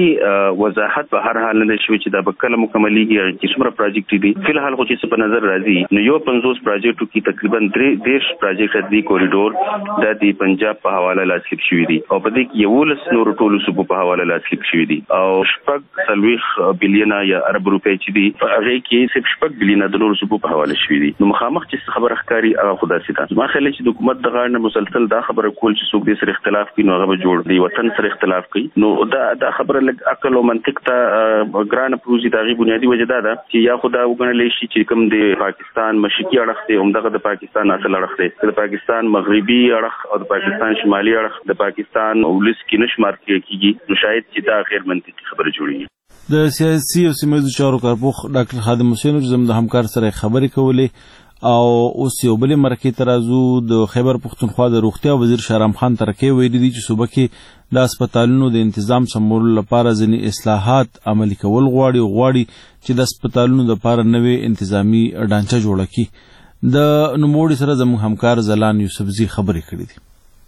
هغې وضاحت په هر حال نه شوي چې دا به کله مکملېږي هغې کې څومره پراجیکټ دي. فی الحال خو چې څه په نظر راځي نو یو پنځوس پراجیکټو کې تقریبا درې دېرش پراجیکټ دي کوریډور دا د پنجاب په حواله لاسلیک شوي دي او په دې کې یولس نورو ټولو صوبو په حواله لاسلیک شوي دي او شپږ څلوېښت بلیونه یا ارب روپۍ چې دي په هغې کې صرف شپږ بلیونه د نورو صوبو په حواله شوي دي. نو مخامخ چې خبره ښکاري هغه خو داسې ده. زما خیال چې د حکومت د غاړه نه مسلسل دا خبره کول چې څوک دې سره اختلاف کوي نو هغه به جوړ دی وطن سره اختلاف کوي نو دا دا خبره لږ عقل او منطق ته ګرانه پروزي د هغې بنیادي وجه دا ده چې یا خو دا وګڼلی شي چې کوم د پاکستان مشرقي اړخ دی همدغه د پاکستان اصل اړخ دی د پاکستان مغربي اړخ او د پاکستان شمالي اړخ د پاکستان ولس کې نه شمار کېږي نو شاید چې دا غیر منطقي خبره جوړېږي. د سیاسي او سیمهییزو چارو کارپوخ ډاکټر خادم حسین چې زموږ د همکار سره خبرې کولې او اوس یو بلې مرکې ته راځو. د خیبر پښتونخوا د روغتیا وزیر شهرام خان ترکې ویلي دي چې صوبه کې د هسپتالونو د انتظام سمولو لپاره ځینې اصلاحات عملي کول غواړي او غواړي چې د هسپتالونو دپاره نوې انتظامي ډانچه جوړه کړي. د نوموړي سره زموږ همکار زلان یوسفزي خبرې کړې دي.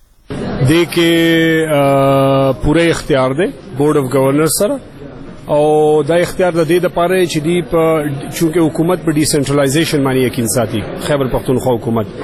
دې کې پوره اختیار دی بورډ اف گورنر سره او دا اختیار د دې لپاره چې دی په چونکه حکومت په ډیسنټرلایزیشن باندې یقین ساتي خیبر پختونخوا حکومت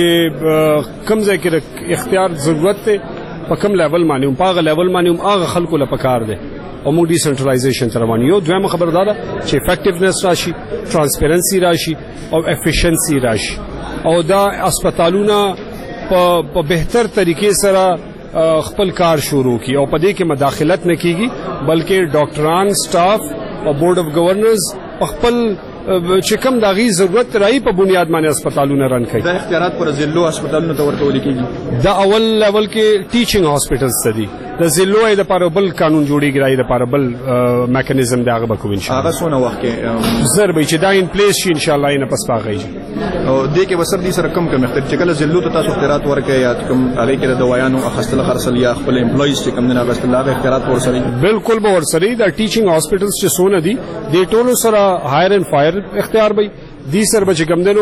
چې کم ځای کې اختیار ضرورت ته په کم لیول باندې هم په هغه لیول باندې هم هغه خلکو له پکار دی او موږ ډیسنټرلایزیشن تر باندې یو دویمه خبردار چې افیکټیونس راشي ترانسپیرنسي راشي او افیشنسي راشي او دا هسپتالونه په بهتر طریقې سره خپل کار شروع کی او په دې کې مداخلت نه کیږي بلکې ډاکټران سټاف او بورډ اف گورنرز خپل چې کوم د غي ضرورت راي په بنیاد باندې هسپتالونه رن کوي. دا اختیارات پر ضلعو هسپتالونو ته ورکول کیږي. دا اول لیول کې ټیچینګ هاسپټلز ته دي د ضلعو د لپاره بل قانون جوړیږي راي د لپاره بل میکانیزم دا هغه به کوو ان شاء الله. هغه څونه وخت کې زر به چې دا ان پلیس شي ان شاء الله نه پس پاغیږي او دې کې وسر دي سره کم کم اختیار چې کله ضلعو ته تاسو اختیارات ورکړي یا کوم هغه کې د دوايانو اخستل خرڅل یا خپل امپلویز چې کوم نه اخستل هغه اختیارات ورسري بالکل به ورسري دا ټیچینګ هاسپټلز چې سونه دي د ټولو سره هایر اینڈ فایر اختیار به دي سر به چې کوم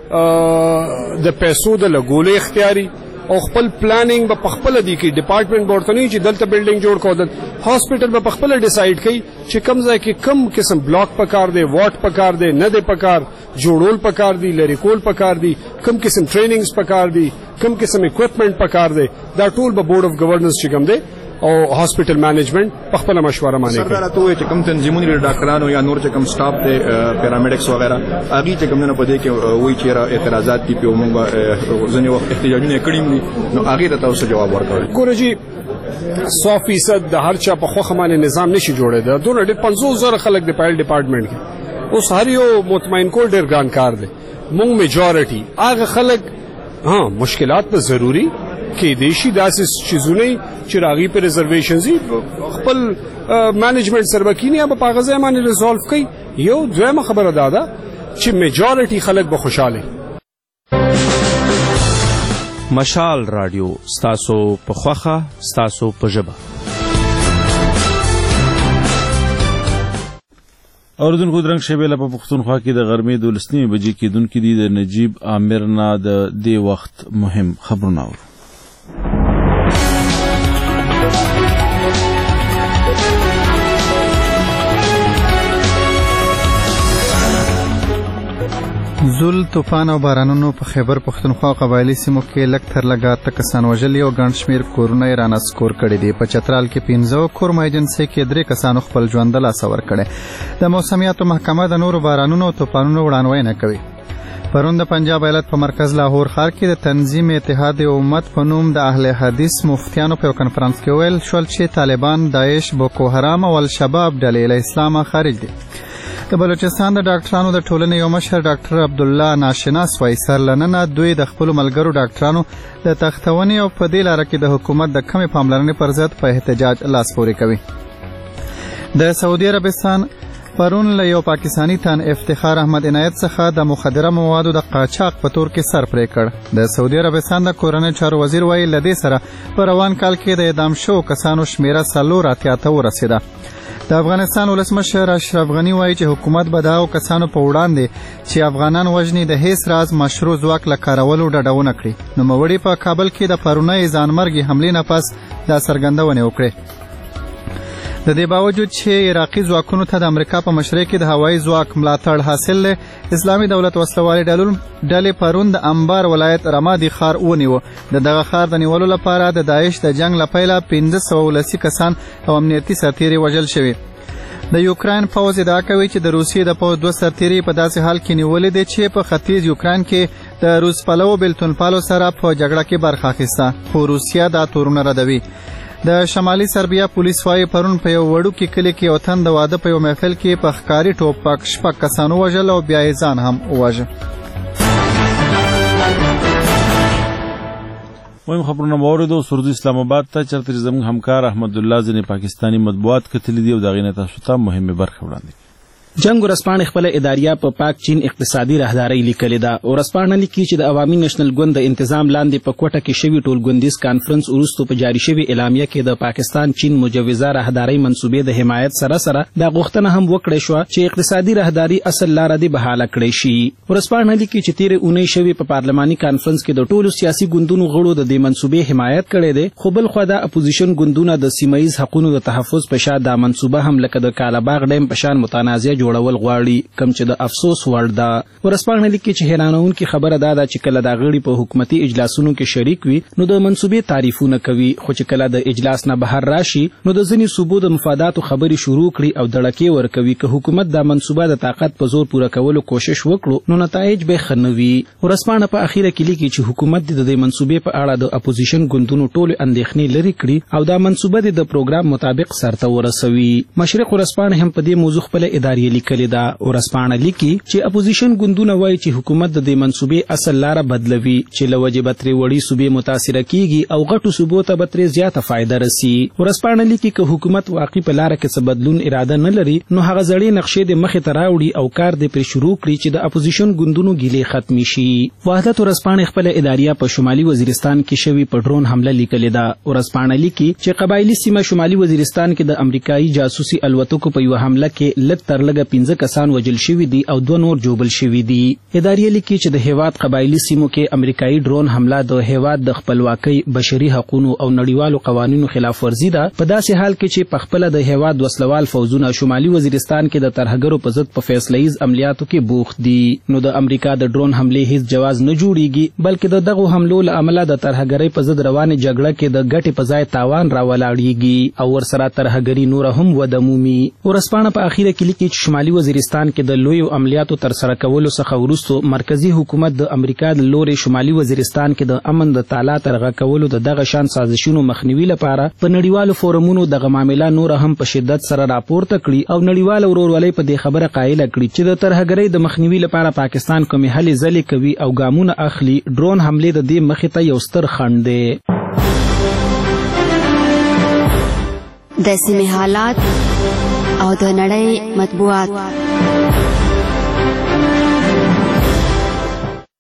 دنو د پیسو د لګولې اختیاري او خپل پلانینګ په خپل دی کې ډپارټمنټ ورته نه چې دلته بلډینګ جوړ کو د هاسپټل په خپل ډیسایډ کوي چې کم ځای کې کم قسم بلاک پکار دی واټ پکار دی نه دی پکار جوړول پکار دی لری کول پکار دی کم قسم ټریننګز پکار دی کم قسم اکوپمنٹ پکار دی دا ټول به بورډ اف گورننس چې کوم دی او هاسپټل مینجمنت په خپل مشوره باندې کوي. سره ته چې کوم تنظیمونه لري ډاکټرانو یا نور چې کوم سټاف ته پیرامډکس وغیرہ اغي چې کوم نه پدې کې وایي چې اعتراضات دي په موږ ځنې وخت احتجاجونه کړیم نو اغي ته تاسو جواب ورکړئ. ګورجی سو فیصد د هر چا په خوخه باندې نظام نشي جوړېد دا دوه ډېر پنځوس زره خلک د پایل ډپارټمنټ کې اوس هر یو مطمئن کول ډېر ګران کار دی. موږ میجورټي هغه خلک ها مشکلات به ضروری کې دیشي داسې چیزونه چې راغي په ریزرویشنز خپل مینجمنت سره کینیا په پاغزه باندې ریزولف کوي. یو دویمه خبره ده چې میجورټي خلک به خوشاله مشال رادیو ستاسو په خوخه ستاسو په ژبه. اوردونکو درنګ شیبه له پښتونخوا کې د غرمې دولسنیمې بجې کېدونکې دي. د نجیب عامر نه د دې وخت مهم خبرونه اورو. زول، طوفان او بارانونو په خیبر پښتونخوا قبایلی سیمو کې لږ تر لږه اته کسان وژلي او ګڼ شمېر کورونه یې رانسکور کړي دي. په چترال کې پنځه، کورما ایجنسۍ کې درې کسانو خپل ژوند له لاسه ورکړی. د موسمیاتو محکمه د نورو بارانونو او طوفانونو وړاندوینه کوي. پرون د پنجاب ایالت په مرکز لاهور ښار کې د تنظیم اتحاد امت په نوم د اهل حدیث مفتیانو په یو کنفرانس کې ویل شول چې طالبان، داعش، بوکو حرام او الشباب ډلې له اسلامه خارج دي. د بلوچستان د ډاکټرانو د ټولنې یو مشر ډاکټر عبدالله ناشناس وایي سرلننه دوی د خپلو ملګرو ډاکټرانو د تختونې او په دې لاره کې د حکومت د کمې پاملرنې پر ضد په احتجاج لاس پورې کوي. د سعودي عربستان پرون له یو پاکستانی تن افتخار احمد عنایت څخه د مخدره موادو د قاچاق په تور کې سر پرې کړ. د سعودي عربستان د کورنۍ چارو وزیر وایي له دې سره په روان کال کې د اعدام شوو کسانو شمیره څلور اتیا ته ورسېده. د افغانستان ولسمشر اشرف غني وایي چې حکومت به د هغو کسانو په وړاندې چې افغانان وژني د هیڅ راز مشروع ځواک له کارولو ډډه ونه کړي. نوموړي په کابل کې د پرونۍ ځانمرګي حملې نه پس دا څرګندونې وکړې. د دې باوجود چې عراقي ځواکونو ته د امریکا په مشرۍ کې د هوایي ځواک ملاتړ حاصل دی، اسلامي دولت وسلوالې ډلې پرون د انبار ولایت رمادي ښار ونیو. د دغه ښار د نیولو لپاره د داعش د جنگ له پیله پنځه سوه ولسي کسان او امنیتي سرتیري وژل شوي. د یوکراین پوځ ادعا کوي چې د روسیې د پوځ دوه سرتیري په داسې حال کې نیولې دي چې په ختیځ یوکراین کې د روس پلو بیلتونپالو سره په جګړه کې برخه اخیسته، خو روسیه دا تورونه ردوي. د شمالي سربیا پولیس وايي پرون په یو وړوکي کلي کې یو تن د واده په یو محفل کې په ښکاري ټوپک شپږ کسان ووژل او بیا یې ځان هم وواژه. مهم خبرونه مو اوریدو. سرود اسلام آباد ته چېرته چې زموږ همکار احمد الله ځینې پاکستاني مطبوعات کتلي دي او د هغې نه تاسو ته مهمې برخې وړاندې. جنگ ورسپانې خپل اداریه په پاک چین اقتصادي راهداري لیکلې ده. ورسپانه لیکي چې د عوامي نېشنل ګوند د انتظام لاندې په کوټه کې شوي ټولګوندیز کانفرنس وروسته په جاري شوي اعلامیه کې د پاکستان چین مجوزه راهداري منصوبې د حمایت سره سره دا غوښتنه هم وکړې شوه چې اقتصادي راهداري اصل لاره دې بحاله کړی شي. ورسپانه لیکي چې تېرې اونۍ شوي په پارلماني کانفرنس کې د ټولو سیاسي ګوندونو غړو د دې منصوبې حمایت کړی دی، خو بل خوا د اپوزیشن ګوندونه د سیمه ییز حقونو د تحفظ په شا دا منصوبه هم لکه د کالاباغ ډیم په شان متنازع جوړول غواړي، کم چې د افسوس وړ ده. ورسپانه لیکي چې حیرانونکې خبره دا ده چې کله دا غړي په حکومتي اجلاسونو کې شریک وي نو د منصوبې تعریفونه کوي، خو چې کله د اجلاس نه بهر راشي نو د ځینې صوبو د مفاداتو خبرې شروع کړي او دړکې ورکوي. که حکومت دا منصوبه د طاقت په زور پوره کولو کوشش وکړو نو نتایج به ښه نه وي. ورسپانه په اخیره کې لیکي چې حکومت د دې منصوبې په اړه د اپوزیشن ګوندونو ټولې اندېښنې لرې کړي او دا منصوبه د پروګرام مطابق سرته ورسوي. مشرق ورسپانه هم په دې موضوع خپله اداریه لیکلې ده. ورسپانه لیکي چې اپوزیشن ګوندونه وایي چې حکومت د دې منصوبې اصل لاره بدلوي چې له وجې به ترې وړي صوبې متاثره کیږي او غټو صوبو ته به ترې زیاته فایده رسي. ورسپانه لیکي که حکومت واقعي په لاره کې څه بدلون اراده نه لري نو هغه زړې نقشې د مخې ته راوړي او کار دې پرې شروع کړي چې د اپوزیشن ګوندونو ګیلې ختمي شي. وحدت ورسپانه خپله اداریه په شمالي وزیرستان کې شوي په ډرون حمله لیکلې ده. ورسپانه لیکي چې قبایلي سیمه شمالي وزیرستان کې د امریکایي جاسوسي الوتکو په یوه حمله کې لږ تر لږه پنځه کسان وژل شوي دي او دوه نور جوبل شوي دي. اداریه لیکي چې د هیواد قبایلي سیمو کې امریکایي ډرون حمله د هیواد د خپلواکۍ، بشري حقوقو او نړیوالو قوانینو خلاف ورزي ده، په داسې حال کې چې پخپله د هیواد وسلوال فوجونه شمالي وزیرستان کې د ترهګرو په ضد په فیصله ییز عملیاتو کې بوخت دي. نو د امریکا د ډرون حملې هیڅ جواز نه جوړیږي، بلکې د دغو حملو له امله د ترهګرۍ په ضد روانې جګړه کې د ګټې په ځای تاوان راولاړیږي او ورسره ترهګري نور هم وده مومي. ورسپانه په اخیره کې لیکي چې شمالي وزیرستان کې د لویو عملیاتو تر سره کولو څخه وروسته مرکزی حکومت د امریکا د لوري شمالي وزیرستان کې د امن د تعالی ترغه کولو د دغه شان سازشونو مخنیوي لپاره په نړیوالو فورمونو دغه معامله نور هم په شدت سره راپورته کړي او نړیوال ورورولۍ په دې خبره قایل کړي چې د ترهګرۍ د مخنیوي لپاره پاکستان کومې هلې ځلې کوي او ګامونه اخلي. ډرون حملې د دې مخې ته یو ستر خنډ دی. د سیمې حالات او د نړۍ مطبوعات.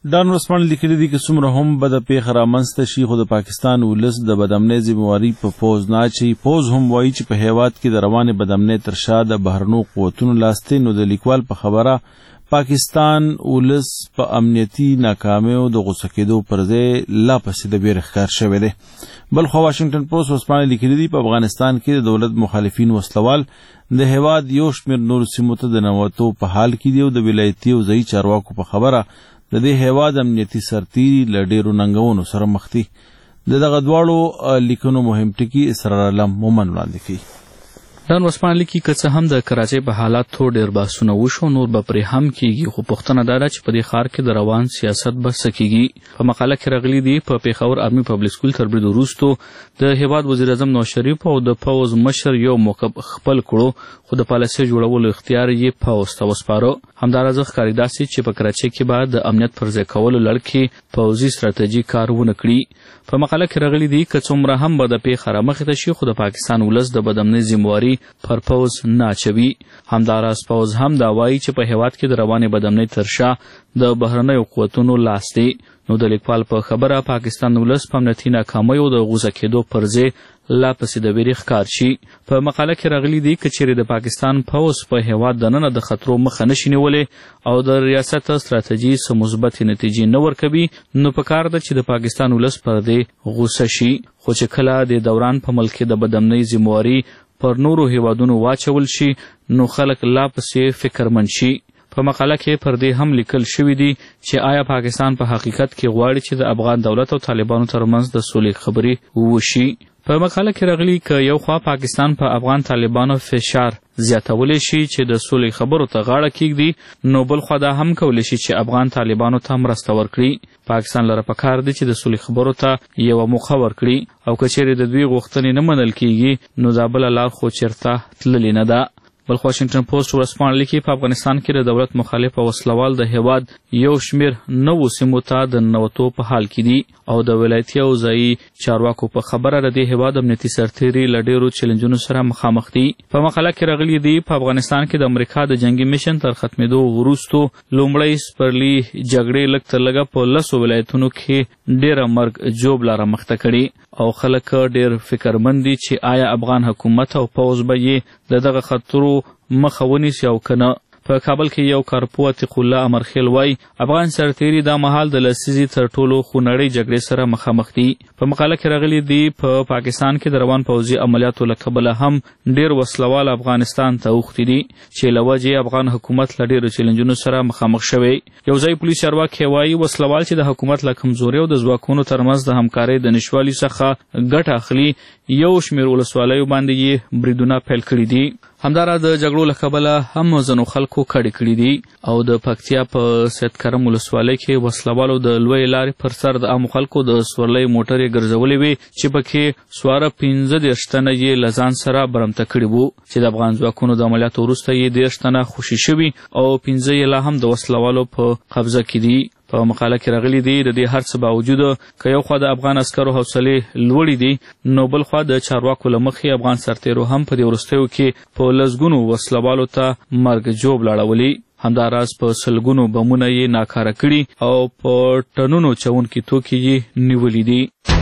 ډان ورسپاڼې لیکلي دي چې څومره هم بده پیښه رامنځته شي خو د پاکستان ولس د بدامنۍ ذمواري په پوز نه اچوي. پوز هم وایي چې په هیواد کې د روانې بدامنۍ تر شا د بهرنو قوتونو لاس دی. نو د لیکوال په خبره پاکستان ولس په امنیتي ناکامیو د غوسه کېدو پر ځای لا پسې د بیرې ښکار شوی دی. بلخوا واشنګټن پوسټ ورسپاڼې لیکلي دي په افغانستان کې د دولت مخالفین وسلوال د هیواد یو شمېر نورو سیمو ته د ننوتو په حال کې دي او د ولایتي او ځایي چارواکو په خبره د دې هیواد امنیتي سرتیري له ډېرو ننګونو سره مخ دي. د دغه دواړو لیکنو مهم ټکي اسرار علم مومن وړاندې کوي. ډان ورسپاڼې لیکي که څه هم د کراچۍ په حالاتو ډېر بحثونه وشو نور به پرې هم کیږي خو پوښتنه دا ده چې په دې ښار کې د روان سیاست به څه کیږي. په مقاله کې راغلي دي په پیښور آرمي پبلک سکول تر برید وروستو د هیواد وزیر اعظم نواز شریف او د پوځ مشر یو موقف خپل کړو خو د پالیسۍ جوړولو اختیار یې پوځ ته وسپاره. همداراز ښکاري داسې چې په کراچۍ کې به د امنیت پر ځای کولو لړ کې پوځي ستراتیژي کار ونه کړي. په مقاله کې راغلي دي که څومره هم به د پیښه رامخې ته شي خو د پاکستان ولس د بدامنۍ ذمواري پر پوځ نه اچوي. همداراز پوځ هم دا وایي چې په هیواد کې د روانې بدامنۍ تر شا د بهرنیو قوتونو لاس دی. نو د لیکوال په خبره پاکستان ولس په امنیتي ناکامیو د غوسه کېدو پر ځای لا پسې د ویرې ښکار شي. په مقاله کې راغلي دي که چیرې د پاکستان پوځ په هیواد دننه د خطرو مخه نشي نیولی او د ریاست ستراتیژي څه مثبتې نتیجې نه ورکوي نو پکار ده چې د پاکستان ولس پر دې غوسه شي. خو چې کله د دوران په ملک کې د بدامنۍ ذمواري پر نورو هیوادونو واچول شي نو خلک لا پسې فکرمند شي. په مقاله کې پر دې هم لیکل شوي دي چې آیا پاکستان په حقیقت کې غواړي چې د افغان دولت او طالبانو ترمنځ د سولې خبرې وشي. په مقاله کې راغلي که یو خوا پاکستان په افغان طالبانو فشار زیاتولی شي چې د سولې خبرو ته غاړه کیږدي نو بل خوا دا هم کولی شي چې افغان طالبانو ته مرسته ورکړي. پاکستان لره پکار دی چې د سولې خبرو ته یوه موخه ورکړي او که چیرې د دوی غوښتنې نه منل کیږي نو دا بله لار خو چېرته تللې نه ده. بلخ واشنګټن پوسټ ورسپاڼې لیکي په افغانستان کې د دولت مخالف او وسلوال د هیواد یو شمېر نوو سیمو ته د ننوتو په حال کې دي او د ولایتي او ځایي چارواکو په خبره د دې هیواد امنیتي سرتیري له ډېرو چیلنجونو سره مخامخ دي. په مقاله کې راغلي دي په افغانستان کې د امریکا د جنګي میشن تر ختمېدو وروستو لومړی سپرلي جګړې لږ تر لږه په لسو ولایتونو کې ډېره مرګ ژوبله رامخته کړي او خلک ډېر فکرمند دي چې آیا افغان حکومت او پوځ به یې د دغه خطرو مخه ونیسي او که نه. په کابل کې یو کارپو عتیق الله امرخیل وایي افغان سرتیري دا مهال د لسیزې تر ټولو خونړۍ جګړې سره مخامخ دي. په مقاله کې راغلي دي په پاکستان کې د روان پوځي عملیاتو له کبله هم ډېر وسلوال افغانستان ته اوښتي دي چې له وجې افغان حکومت له ډېرو چیلنجونو سره مخامخ شوی. یو ځای پولیس چارواکي وایي وسلوال چې د حکومت له کمزورۍ او د ځواکونو ترمنځ د همکارۍ د نشتوالي څخه ګټه اخلي یو شمېر ولسوالیو باندې یې بریدونه پیل کړي دي. همداراز د جګړو له کبله هم ځینو خلکو کډې کړي دي او د پکتیا په سید کرم ولسوالۍ کې وسلوالو د لویې لارې پر سر د عامو خلکو د سورلۍ موټرې ګرځولې وې چې پکې سواره پنځه دېرش تنه یې له ځان سره برمته کړي وو چې د افغان ځواکونو د عملیاتو وروسته یې دېرش تنه خوشي شوي او پنځه یې لا هم د وسلوالو په قبضه کې دي. په مقاله کې راغلي دي د دې هر څه باوجود که یو خوا د افغان عسکرو حوصلې لوړې دي نو بل خوا د چارواکو له مخې افغان سرتیرو هم په دې وروستیو کې په لسګونو وسلوالو ته مرګ ژوبله اړولي. همداراز په سلګونو بمونه یې ناکاره کړي او په ټنونو چونکي توکي یې نیولي دي.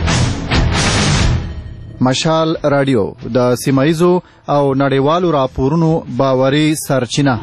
مشال رادیو د سیمایزو او نړیوالو راپورونو باوري سرچینه.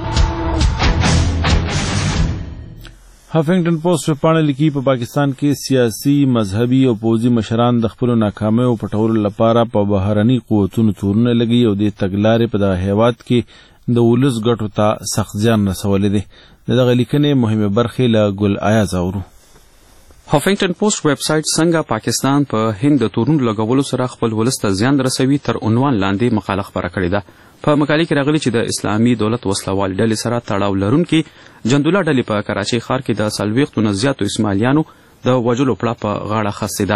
هافنګټن پوسټ ورسپاڼې لیکي په پاکستان کې سیاسي مذهبي او پوځي مشران د خپلو ناکامیو پټولو لپاره په بهرني قوتونو تورونه لګوي او دې تګلارې په دغه هیواد کې د ولس ګټو ته سخت زیان رسولی دی. د دغه لیکنې مهمې برخې له ګل ایاز اورو. هافنګټن پوسټ ویب سایټ څنګه پاکستان په هند د تورونو لګولو سره خپل ولس ته زیان رسوي تر عنوان لاندې مقاله خپره کړې ده. په مقالې کې راغلي چې د اسلامي دولت وسلوال ډلې سره تړاو لرونکي جندوله ډلې په کراچۍ ښار کې د څلوېښتو نه زیاتو اسماعیلیانو د وژلو پړه په غاړه خستې ده.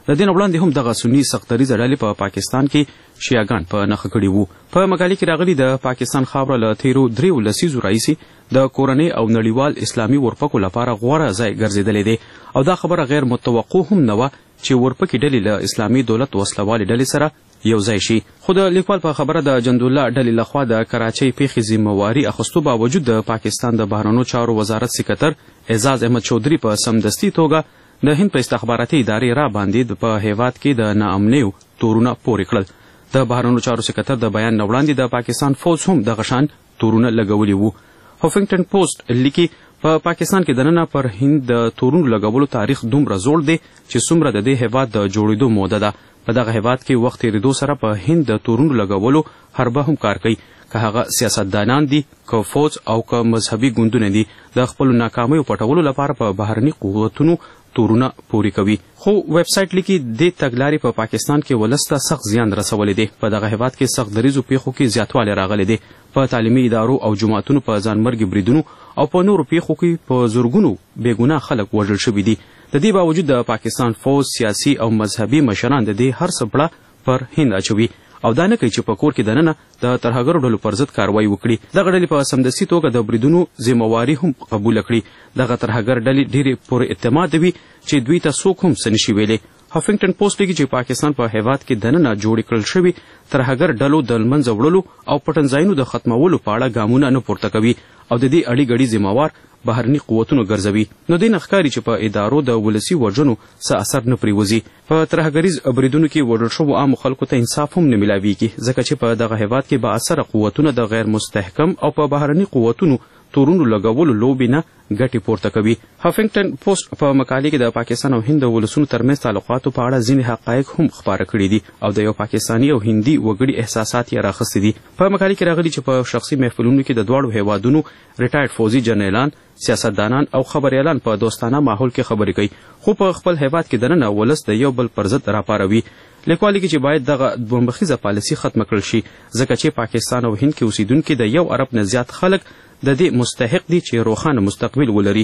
د دې نه وړاندې هم دغه سني سختدریځه ډلې په پاکستان کې شیعاګان په نښه کړي وو. په مقالې کې راغلي د پاکستان خاوره له تیرو دریو لسیزو راهیسې د کورنۍ او نړیوال اسلامي ورپکو لپاره غوره ځای ګرځېدلی دی او دا خبره غیر متوقع هم نه وه چې ورپکې ډلې له اسلامي دولت وسلوالې ډلې سره یو ځای شي. خو د لیکوال په خبره د جندالله ډلې لخوا د کراچۍ پیښې ذمهواري اخیستو باوجود د پاکستان د بهرنیو چارو وزارت سکرټر اعزاز احمد چودھری په سمدستي توګه د هند په استخباراتي ادارې را باندې په هیواد کې د ناامنیو تورونه پورې کړل. د بهرنیو چارو سکرټر د بیان نه وړاندې د پاکستان فوج هم دغه شان تورونه لګولي وو. هافنګټن پوسټ لیکي په پا پاکستان کې دننه پر هند د تورونو لګولو تاریخ دومره زوړ دی چې څومره د دې هیواد د جوړېدو موده ده. په دغه هیواد کې وخت تېرېدو سره په هند د تورونو لګولو حربه هم کار کوي، که هغه سیاستدانان دي، که فوج او که مذهبي ګوندونه دي. د خپلو ناکامیو پټولو لپاره په بهرني قوتونو تورونه پورې کوي. خو ویب سایټ لیکي دې تګلارې په پاکستان کې ولس ته سخت زیان رسولی دی. په دغه هیواد کې سخت دریځو پیښو کې زیاتوالی راغلی دی. په تعلیمي ادارو او جوماتونو په ځانمرګي بریدونو او په نورو پیښو کې په زرګونو بېګناه خلک وژل شوي دي. د دې باوجود د پاکستان فوج، سیاسي او مذهبي مشران د دې هر څه پړه پر هند اچوي او دا نه کوي چې په کور کې دننه د ترهګرو ډلو پر ضد کاروایي وکړي. دغه ډلې په سمدستي توګه د بریدونو ذمهواري هم قبوله کړي. دغه ترهګر ډلې ډېرې پورې اعتماد وي چې دوی ته څوک هم څه نشي ویلی. هافنګټن پوسټ لیکي چې پاکستان په هیواد کې دننه جوړې کړل شوي ترهګر ډلو د لمنځه وړلو او پټنځایونو د ختمولو په اړه ګامونه نه پورته کوي او د دې اړې ګډې ذمهوار بهرني قوتونو ګرځوي. نو دې نه ښکاري چې په ادارو د ولسي وژنو څه اثر نه پرېوځي. په ترهګریز بریدونو کې وژل شوو عامو خلکو ته انصاف هم نه میلاویږي، ځکه چې په دغه هیواد کې با اثره قوتونه د غیر مستحکم او په بهرني قوتونو تورونو لګولو لوبې نه ګټې پورته کوي. هافنګټن پوسټ په مقالې کې د پاکستان او هند د ولسونو ترمنځ تعلقاتو په اړه ځینې حقایق هم خپاره کړي دي او د یو پاکستاني او هندي وګړي احساسات یې راخیستي دي. په مقالې کې راغلي چې په شخصي محفلونو کې د دواړو هیوادونو ریټایرډ فوجي جنرالان، سیاستدانان او خبریالان په دوستانه ماحول کې خبرې کوي، خو په خپل هیواد کې دننه ولس د یو بل پر ضد راپاروي. لیکوال لیکي چې باید دغه دومبخیزه پالیسي ختمه کړل شي، ځکه چې پاکستان او هند کې اوسیدونکي د یو ارب نه زیات خلک د دې مستحق دي چې روښانه مستقبل ولري.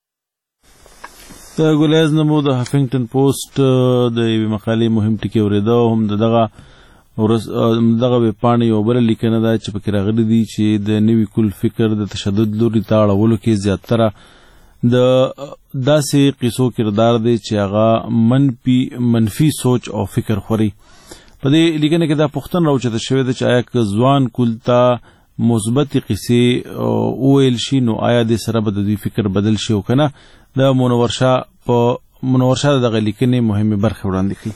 د ګولیز نمو د هافنګټن پوسټ د یوې مقالې مهم ټکي اورېده او هم د دغه دغه ویبپاڼې یوه بله لیکنه ده چې پکې راغلي دي چې د نوي کل فکر د تشدد لوري ته اړولو کې زیاتره د داسې قصو کردار دی چې هغه منفي منفي سوچ او فکر خوري. په دې لیکنه کې دا پوښتنه راوچته شوې ده چې آیا که ځوان کل ته مثبت قصې وویل شي نو آیا د سره به د دوی فکر بدل شي او که نه. د منورشاه په منورشاه دغه لیکنې مهمې برخې وړاندې کړي.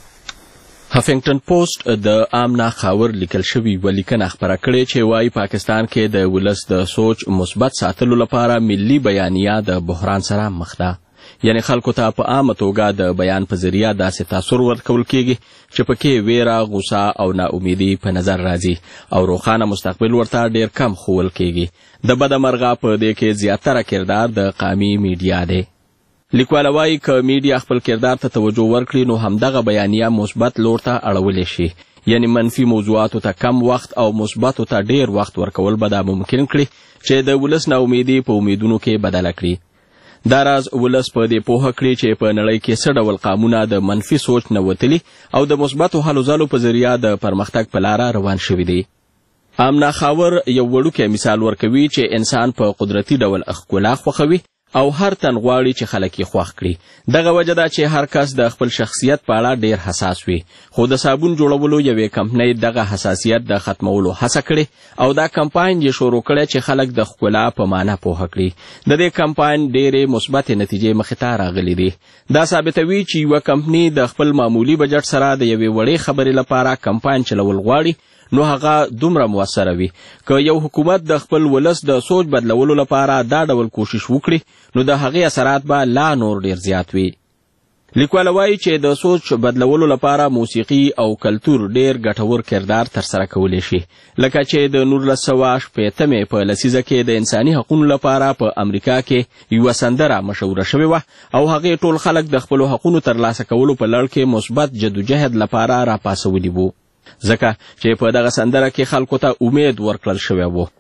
هافنګټن پوسټ د آمنا خاور لیکل شوی و لیکنه خپره کړې چې وایي پاکستان کې د ولس د سوچ مثبت ساتلو لپاره ملي بیانیه د بحران سره مخ ده. یعنی خلکو ته په عامه توګه د بیان په ذریعه داسې تاثر ورکول کیږي چې پکې ویره، غوسه او ناامیدي په نظر راځي او روښانه مستقبل ورته ډیر کم ښوول کیږي. د بده مرغه په دې کې زیاتره کردار د قامي میډیا دی. لیکواله وایي که میډیا خپل کردار ته توجه ورکړي نو همدغه بیانیه مثبت لور ته اړولی شي، یعنی منفي موضوعاتو ته کم وخت او مثبتو ته ډیر وخت ورکول به دا ممکن کړي چې د ولس ناامیدي په امیدونو کې بدله کړي. دا راز ولس په دې پوهه کړي چې په نړۍ کې څه ډول قامونه د منفي سوچ نه وتلي او د مثبتو هلو ځلو په ذریعه د پرمختګ په لاره روان شوي دي. آمنا خاور یو وړوکی مثال ورکوي چې انسان په قدرتي ډول ښکلا خوښوي او هر تن غواړي چې خلک یې خوښ کړي. دغه وجه ده چې هر کس د خپل شخصیت په اړه ډیر حساس وي، خو د صابون جوړولو یوې کمپنۍ دغه حساسیت د ختمولو هڅه کړې او دا کمپاین یې شروع کړی چې خلک د ښکلا په معنا پوهه کړي. د دې کمپاین ډیرې مثبتې نتیجې مخې ته راغلي دي. دا ثابتوي چې یوه کمپنۍ د خپل معمولي بجټ سره د یوې وړې خبرې لپاره کمپاین چلول غواړي نو هغه دومره موثره وي. که یو حکومت د خپل ولس د سوچ بدلولو لپاره دا ډول کوشش وکړي نو د هغې اثرات به لا نور ډیر زیات وي. لیکواله وایي چې د سوچ بدلولو لپاره موسیقي او کلتور ډیر ګټور کردار ترسره کولی شي، لکه چې د نولس سوه شپېتمې په لسیزه کې د انساني حقونو لپاره په امریکا کې یوه سندره مشهوره شوې وه او هغې ټول خلک د خپلو حقونو ترلاسه کولو په لړ کې مثبت جدوجهد لپاره راپاسولي وو، ځکه چې په دغه سندره کې خلکو ته امید ورکړل شوی و.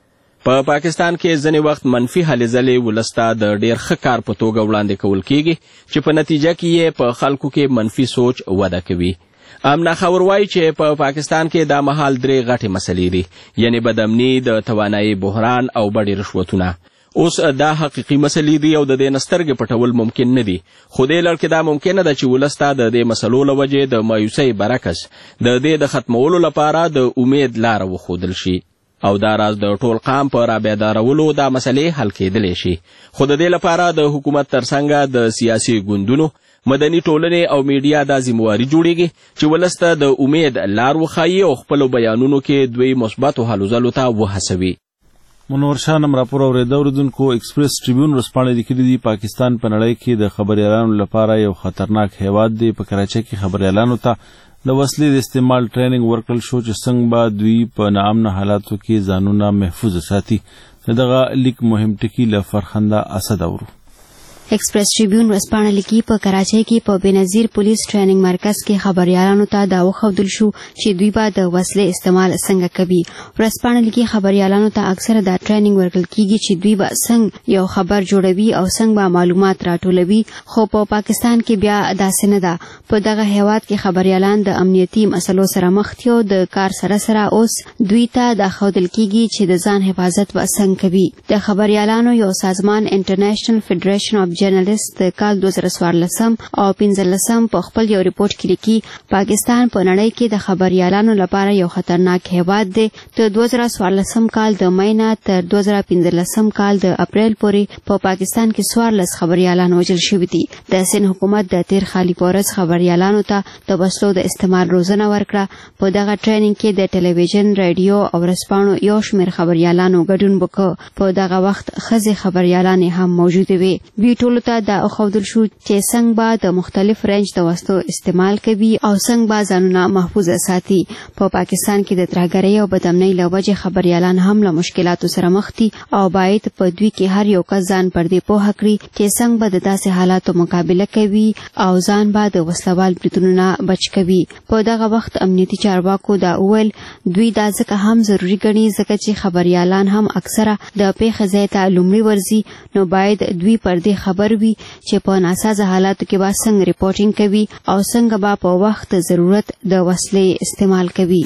په پاکستان کې ځینې وخت منفي هلې ځلې ولس ته د ډېر ښه کار په توګه وړاندې کول کیږي چې په نتیجه کې یې په خلکو کې منفي سوچ وده کوي. امنا خاور وایي چې په پاکستان کې دا مهال درې غټې مسلې دي، یعنې بدامني، د توانایي بحران او بډې رشوتونه. اوس دا حقیقي مسلې دي او د دې نه سترګې پټول ممکن نه دي، خو دې لړ کې دا ممکنه ده چې ولس ته د دې مسلو له وجې د مایوسۍ برعکس د دې د ختمولو لپاره د امید لاره وښودل شي او دا راز د ټول قام په رابیدارولو دا مسلې حل کېدلی شي. خو د دې لپاره د حکومت ترڅنګ د سیاسي ګوندونو، مدني ټولنې او میډیا دا ذمواري جوړیږي چې ولس ته د امید لار وښایي او خپلو بیانونو کې دوی مثبتو هلو ځلو ته وهڅوي. منور شاه نم راپور اورېده. اوریدونکو ایکسپریس ټریبیون ورځپاڼې لیکلي دي پاکستان په نړۍ کې د خبریالانو لپاره یو خطرناک هیواد دی. په کراچۍ کې خبریالانو ته د وسلې د استعمال ټریننګ ورکړل شو چې څنګه به دوی په ناامنه حالاتو کې ځانونه محفوظ ساتي. دغه لیک مهم ټکي له فرخنده اسد اورو. ایکسپریس ټریبیون ورځپاڼه لیکي په کراچۍ کې په بېنظیر پولیس ټریننګ مرکز کې خبریالانو ته دا وښودل شو چې دوی به د وسلې استعمال څنګه کوي. ورځپاڼه لیکي خبریالانو ته اکثره دا ټریننګ ورکړل کیږي چې دوی به څنګه یو خبر جوړوي او څنګه به معلومات راټولوي، خو په پاکستان کې بیا داسې نه ده. په دغه هیواد کې خبریالان د امنیتي مسلو سره مخ دي او د کار سره سره اوس دوی ته دا ښودل کیږي چې د ځان حفاظت به څنګه کوي. د خبریالانو یو سازمان انټرنیشنل فیډریشن اف جرنالست د کال دوه زره څوارلسم او پنځلسم په خپل یو ریپورت کې لیکي پاکستان په نړۍ کې د خبریالانو لپاره یو خطرناک هیواد دی. د دوه زره څوارلسم کال د مۍ نه تر دوه زره پنځلسم کال د اپریل پورې په پاکستان کې څوارلس خبریالان وژل شوي دي. د سین حکومت د تیر خالي پورز خبریالانو ته د وسلو د استعمال روزنه ورکړه. په دغه ټریننګ کې د ټلویزیون، رادیو او ورځپاڼو یو شمېر خبریالانو ګډون وکړ. په دغه وخت ښځې خبریالانې هم موجودې وې. دوی ټولو ته دا وښودل شو چې څنګه به د مختلف رنج د وسلو استعمال کوي او څنګه به ځانونه محفوظ ساتي. په پاکستان کې د ترهګرۍ او بدامنۍ له وجې خبریالان هم له مشکلاتو سره مخ دي او باید په دوی کې هر یو کس ځان پر دې پوهه کړي چې څنګه به د داسې حالاتو مقابله کوي او ځان به د وسلوال بریدونو نه بچ کوي. په دغه وخت امنیتي چارواکو دا وویل دوی دا ځکه هم ضروري ګڼي ځکه چې خبریالان هم اکثره د پیښې ځای ته لومړی ورځي، نو باید دوی پر دې خبر وي چې په ناسازه حالاتو کې به څنګه ریپورټینګ کوي او څنګه به په وخت ضرورت د وسلې استعمال کوي.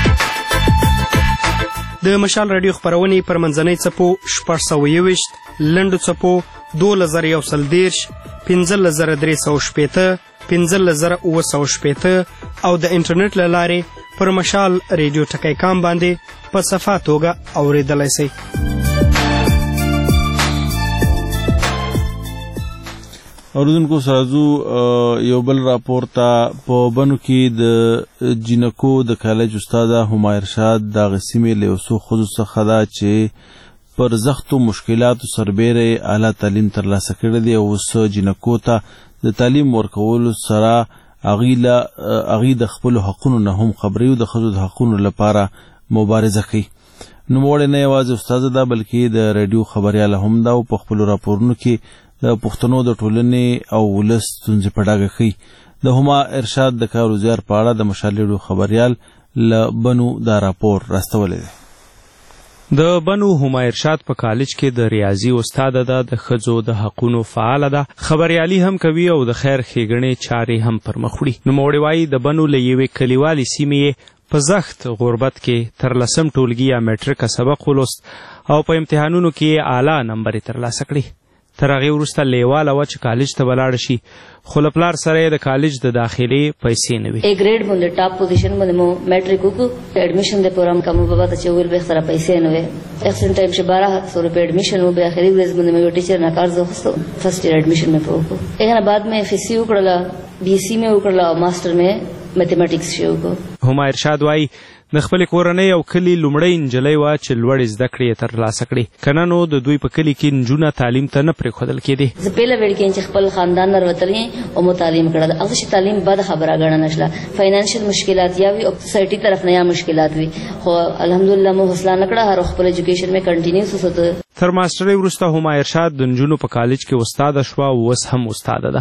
د مشال رادیو خپرونې پر منځنۍ څپو شپږ سوه یوویشت، لنډو څپو دولس زره یو سل دېرش، پنځلس زره درې سوه شپېته، پنځلس زره اووه سوه شپېته او د انټرنیټ له لارې پر مشال ریډیو ټکی کام باندې په صفا توګه اورېدلی شئ. اوریدونکو سازو یو بل راپور ته په بنو کې د جینکو د کالج استاده هما ارشاد د غسیمې له وسو خود څخه دا چې پر زختو مشکلاتو سربېره اعلی تعلیم ترلاسه کړی دی او اوس جینکو ته د تعلیم ورکولو سره هغوی د خپلو حقونو نه هم خبري او د ښځو د حقونو لپاره مبارزه کوي. نوموړې نه یوازې استاده ده بلکې د راډیو خبریاله هم ده او په خپلو راپورونو کې د پښتنو د ټولنې او ولس ستونزې په ډاګه ښیي. د هما ارشاد د کار وزیر په اړه د مشال ریډیو خبریال له بنو دا راپور راستولی دی. د بنو هما ارشاد په کالج کې د ریاضي استاده ده، د ښځو د حقونو فعاله ده، خبریالي هم کوي او د خیر ښېګڼې چارې هم پر مخ وړي. نوموړې وایي د بنو له یوې کلیوالې سیمې په زخت غربت کې تر لسم ټولګي یا میټریکه سبق ولوست او په امتحانونو کې اعلی نمبرې ترلاسه کړي. تر هغې وروسته لیواله وه چې کالج ته به لاړه شي، خو له پلار سره یې د کالج د داخلې پیسې نه وي. ا ګریډ باندې ټاپ پوزیشن باندې مو میټریک وکړو، ایډمیشن دپاره هم کوم بابا ته چې وویل به سره پیسې نه وې. اکسن ټایم چې بارہ سو روپے ایڈمیشن و بیا آخري ورځ باندې مې یو ټیچر نه کار زه واخیستو، فرسٹ ایئر ایڈمیشن مې په وکړو. هغه نه بعد مې اف ایس سی وکړله، بی ایس سی مې وکړله او ماسټر مې میتھمیټکس شی وکړو. هما ارشاد وایي د خپلې کورنۍ او کلي لومړۍ نجلۍ وه چې لوړې زده کړې یې ترلاسه کړې، که نه نو د دوی په کلي کې نجونه تعلیم ته نه پرېښودل کېدې. زه پیله ویل کېم چې خپل خاندان نه راوتلی او مو تعلیم کړه ده، هغه چې تعلیم بده خبره ګڼله شله، فاینانشل مشکلات یا وي او سوسایټي طرف نه یا مشکلات وي، خو الحمدلله مو حوصله نه کړه، هر خپل ایجوکیشن مې کنټینیوس وساته. تر ماسټرۍ وروسته هما ارشاد د نجونو په کالج کې استاده شوه او اوس هم استاده ده.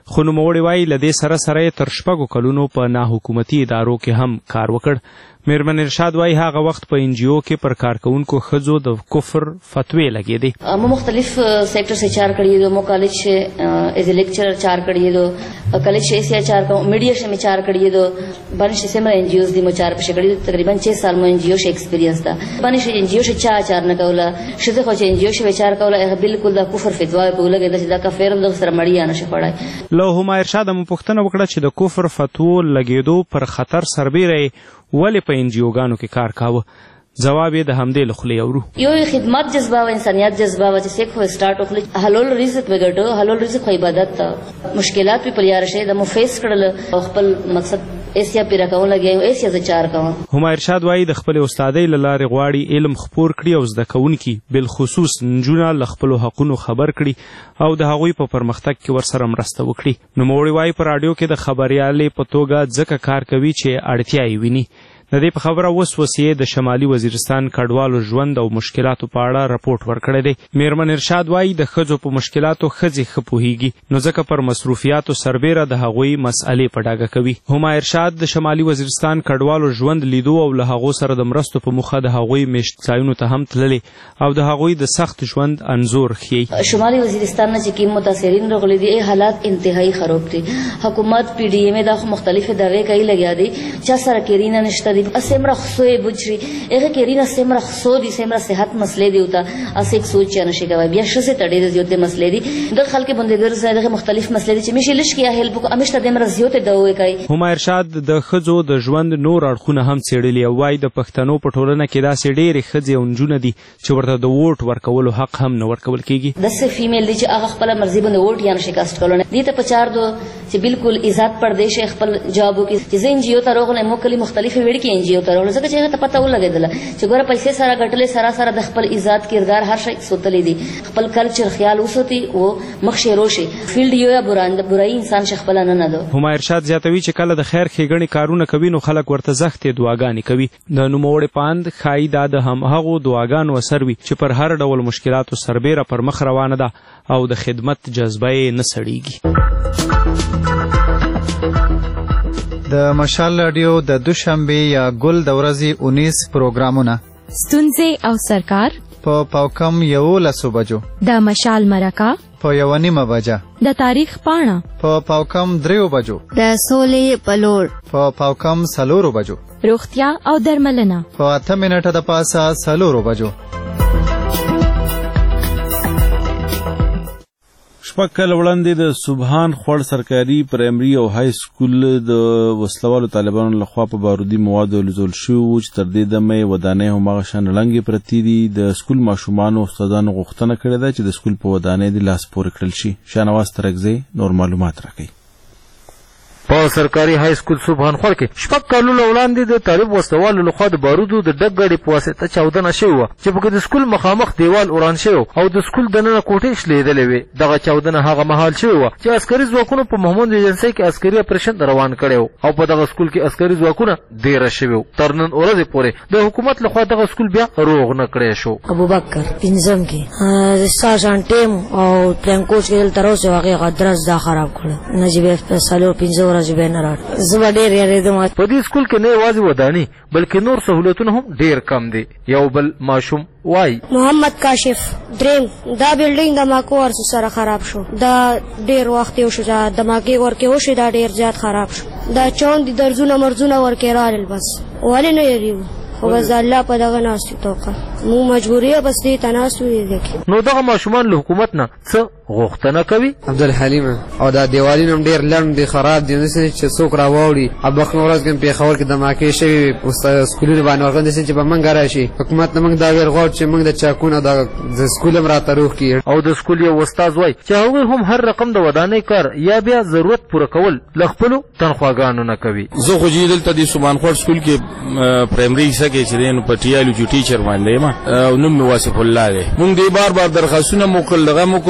خو نوموړي وایي له دې سره سره یې تر شپږو کلونو په ناحکومتي ادارو کې هم کار وکړ. میرمن ارشاد وایي هغه وخت په ان جی او کې پر کارکونکو ښځو د کفر فتوی لګېدې. مو مختلف سیکٹر سے چار کړی دو، مو کالج سے ایز ا لیکچرر چار کړی دو، کالج سے ایسیا چار کا میڈیا سے میں چار کړی دو، باندې سے سیمرا ان جی اوز دی مو چار پښه کړی دو. تقریبا چھ سال مو ان جی او سے ایکسپیرینس دا باندې سے ان جی او سے چا چار نه کولا شته خو چې ان جی او سے چار کولا هغه بالکل دا کفر فتوا په لګېدل چې دا کفر د سره مړی نه شپړای. له هما ارشاد مو پښتنه وکړه چې د کفر فتوا لګېدو پر خطر سربېره ولې په ان جی اوګانو کې کار کاوه. جواب یې د همدې له خولې اورو. یو خدمت جذبه او انسانیت جذبه و چې سیک خو سٹارټ وکړي حلال رزق وګټو. حلال رزق خو عبادت ته مشکلات په پلیار شه د مو فیس کړل خپل مقصد ایسیا پیرا کوم لګي ایسیا ز چار کوم. هما ارشاد وایي د خپل استادۍ لاره غواړي علم خپور کړي او زده کوونکي بل خصوص نجونه ل خپل حقونو خبر کړي او د هغوی په پرمختګ کې ورسره مرسته وکړي. نو موړي وایي پر رادیو کې د خبريالې په توګه ځکه کار کوي چې اړتیا یې ویني. د دې په خبره وسوسې د شمالي وزیرستان کډوالو ژوند او مشکلاتو په اړه راپورټ ورکړی دی. میرمن ارشاد وایي د ښځو په مشکلاتو ښځې ښه پوهیږي نو ځکه پر مصروفیاتو سربیره د هغوی مسئلې په ډاګه کوي. هما ارشاد د شمالي وزیرستان کډوالو ژوند لیدو او له هغو سره د مرستو په موخه د هغوی میشت ځایونو ته هم تللي او د هغوی د سخت ژوند انځور ښیي. شمالي وزیرستان نه چې کوم متاثرین راغلي دي حالات انتهایی خراب دي. حکومت پی ډی ایم د مختلف دعوی کوي لګیا دي چې سره کیرینه نشته دي اسمره خصوصي بجري هغه کیرینه سمره خصو دي سمره صحت مسلې دی وتا اس ایک سوچ نه شي کوي بیا شسه تړي زیاتې مسلې دي د خلک بندګر سره مختلف مسلې دي چې مشي لش کیا هیلپ کو امشته د مرز زیاتې دوه کوي. هما ارشاد د خزو د ژوند نور اړخونه هم څېړلي او وايي د پښتنو په ټولنه کې داسې ډېرې ښځې او نجونې دي چې ورته د ووټ ورکولو حق هم نه ورکول کیږي. داسې فیمیل دي چې هغه خپل مرزي باندې ووټ یا نشي کاست کولای دي ته پچار دو چې بالکل آزاد پردیش خپل جابو کې چې ان جی او ته راغله مکلی مختلفه وړ کې ان جی او ته راغله ځکه چې ته پته ولګیدله چې ګوره پیسې سره ګټلې سره سره د خپل آزاد کردار هر شي سوتلې دي خپل کلچر خیال وسوتي او مخشه روشي فیلډ یو یا براند برای انسان شخپل نه نه دو. هما ارشاد زیاتوي چې کله د خیر ښېګڼې کارونه کوي نو خلک ورته زښتې دعاګانې کوي. د نوموړي پاند ښایي دا د همهغو دعاګانو اثر وي چې پر هر ډول مشکلاتو سربیره پر مخ روانه ده او د خدمت جذبه یې نه سړیږي. د مشال رادیو د دوشنبه یا ګل د ورځې اونیس پروګرامونه ستونزې او سرکار په پاوکم یولسو بجو د مشال مرکه په یو نیمه بجه د تاریخ پاڼه په پاوکم دریو بجو د سولې پلور په پاوکم سلورو بجو روغتیا او درملنه په اته منټه د پاسه سلورو بجو. شپږ کاله وړاندې د سبحان خوړ سرکاري پرایمري او های سکول د وسلوالو طالبانو لخوا په بارودي موادو لزول شوي وو چې تر دې دمه یې ودانۍ هماغه شان ړنګې پرتې دي. د سکول ماشومانو او استادانو غوښتنه کړې ده چې د سکول په ودانۍ د لاس پورې کړل شي. شاهنواز ترکزی نور معلومات راکوي. په سرکاري های سکول سبحان خور کې شپږ کلونه وړاندې د طالب وسلوالو لخوا د بارودو د ډک ګاډي په واسطه چاودنه شوې وه چې پکې د سکول مخامخ دیوال وران شوی او د سکول دننه کوټې شلېدلې وې. دغه چاودنه هغه مهال شوې وه چې عسکري ځواکونو په محمود ایجنسۍ کې عسکري اپریشن روان کړی و او په دغه سکول کې عسکري ځواکونه دیره شوي وو. تر نن ورځې پورې د حکومت لخوا دغه سکول بیا روغ نه کړی شو. ابوبکر پنځم کې ساجان ټیم او پلان کوچ کې دلته راوسې هغې غدرس دا خراب کړه نجیب څلور پنځه ورځې به نه راټ زما ډېر یارېدم. په دې سکول کې نه یوازې وداني بلکې نور سهولتونه هم ډېر کم دي. یو بل ماشوم وای محمد کاشف دریم دا بلډینګ د ماکو ورسو سره خراب شو. دا ډېر وخت یو شو چې د ماکې ورکې وشي دا ډېر زیات خراب شو. دا چون دي درزونه مرزونه ورکې رالل بس ولې نه یریږو خو بس الله په دغه ناستو توقع مو مجبوري بس دې تناستو دې. نو دغه ماشومان له حکومت نه څه غوښتنه کوي؟ عبدالحلیم او دا دیوالین هم ډېر لنډ دي خراب دي داسې چې څوک راواوړي اب وخت ورځ کې پېښور کې د ماکې شوي سکولونه باندې ورغلي داسې چې به موږ راشي حکومت نه موږ دا ویل غواړو چې موږ د چاکونه د سکول هم راته روغ کړي. او د سکول یو استاد وایي چې هغوی هم هر رقم د ودانۍ کار یا بیا ضرورت پوره کول له خپلو تنخواګانو نه کوي. زه خو چې دلته د سبحان خور سکول کې پرایمري حصه کې چې دی نو په ټیالو چې ټیچر باندې یم او نوم مې واصف الله دی. موږ دې بار بار درخواستونه مو کړل دغه مو کو چې کله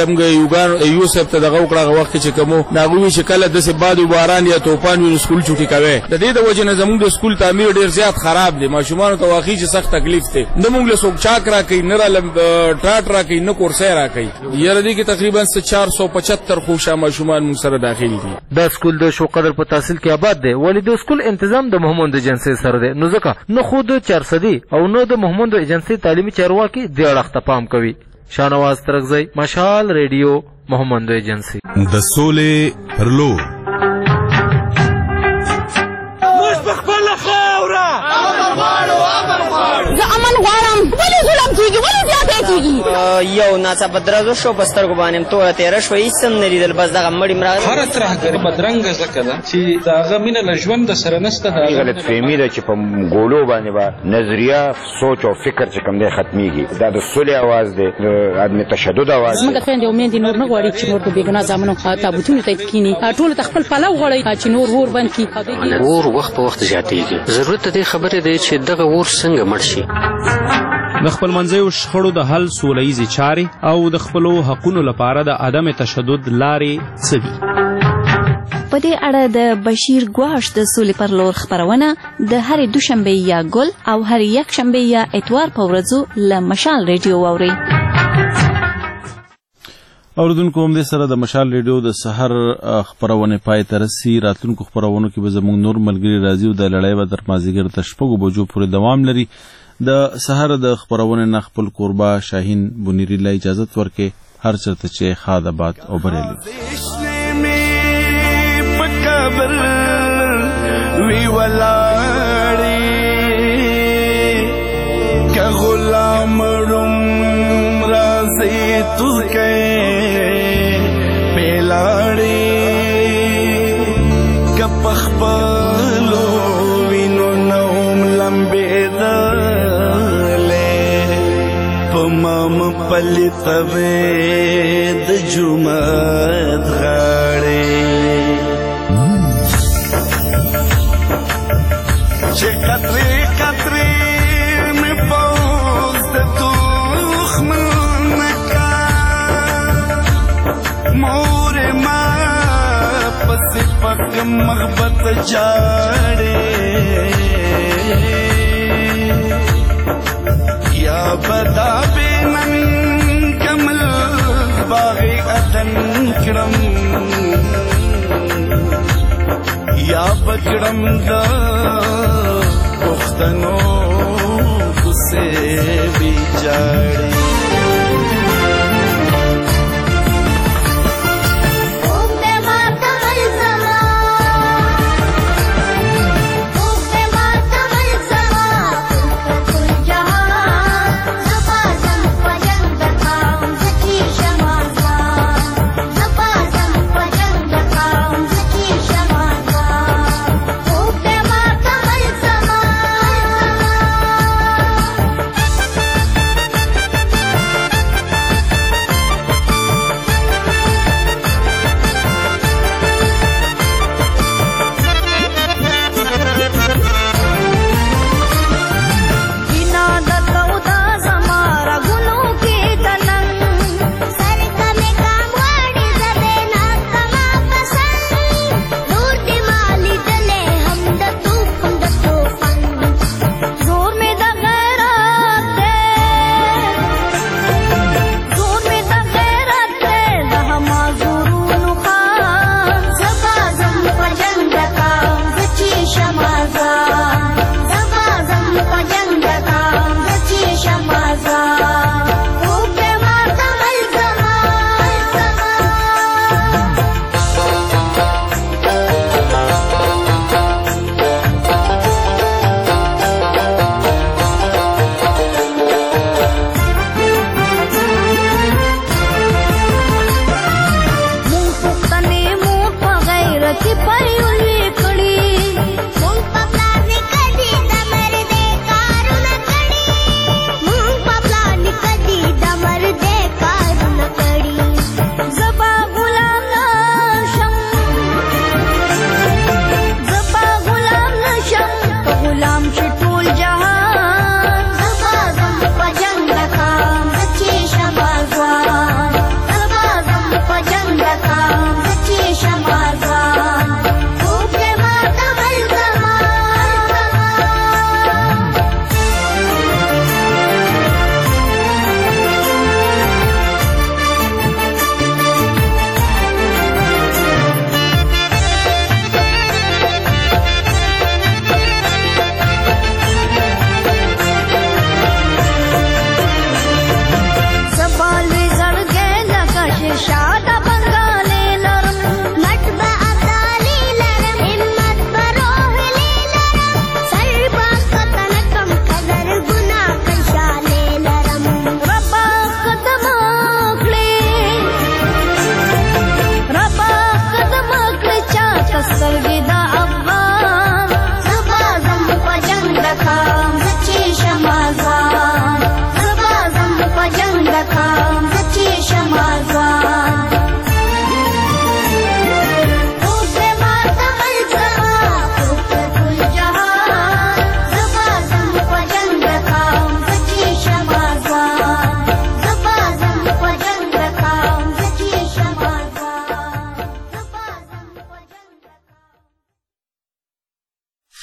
موږ یوګان ایو صاحب ته دغه وکړه وخت چې کومو ناغوي چې کله د باد او باران یا طوفان وي سکول چټي کوي د دې د وجه نه زموږ د سکول تعمیر ډیر زیات خراب دی ماشومان ته واقعي چې سخت تکلیف دی نه موږ له څوک چاک راکې نه را ټاټ راکې نه کورسې راکې یره دې کې تقریبا چار سو پچهتر خوشا ماشومان موږ سره داخلي دي دا سکول د شوقدر په تحصیل کې آباد دی ولی د سکول تنظیم د محمد ایجنسی سره دی نو ځکه نه خود چارصدي او نو د محمد ایجنسی تعلیمي چارواکي د اړخ ته پام کوي شانواز ترغزی مشال ریډیو محمد ایجنسی د سولې پر لور زه امن غواړم ولې ظلم کېږي ولې زیاتی کېږي یو ناڅاپه درزو شو په سترګو باندې توره تېره شوه هېڅ هم نه لیدل بس دغه مړي م راغله هره ترهګري بدرنګه ځکه ده چې د هغه مینه له ژوند د سره نشته غلطفهمي ده چې په ګولو باندې به نظریه سوچ او فکر چې کوم دی ختمیږي دا د سولې اواز دی د عدم تشدد اواز دی زموږ خویندې او میندې نور نه غواړي چې نور د بېګناه زامنو تابوتونو ته کښېني ټولو ته خپل پلو غواړي چې نور اور بند کړي اور وخت په وخت زیاتېږي ضرورت د دې خبرې دی چې دغه اور څنګه مړ شي د خپلمنځیو شخړو د حل سوله ییزې چارې او د خپلو حقونو لپاره د عدم تشدد لارې څه دي په دې اړه د بشیر ګواش د سولې پر لور خپرونه د هرې دوشنبې یا ګل او هرې یکشنبې یا اتوار په ورځو له مشال ریډیو واورئ اوریدونکو هم دې سره د مشال ریډیو د سحر خپرونې پای ته رسي راتلونکو خپرونو کې به زموږ نور ملګري راځي او د لړۍ به تر مازدیګر تر شپږو بجو پورې دوام لري د سحر د خپرونې نه خپل کوربه شاهین بنیری له اجازت ورکې هر چرته چې ښاد آباد او بریالي وی ولاړې که غلام روم راځي تزکې پیلاړې که پخپلو وینو نوم لمبېدلې په مام پلیتوې د جومات غاړې چې قطرې قطرې مې پوز د دښمن کا مور ما پسې پک محبت جاړې یا بدا بینن کمل باغی ادن کرم یا بکڑم دا پختنو کسے بھی جاڑی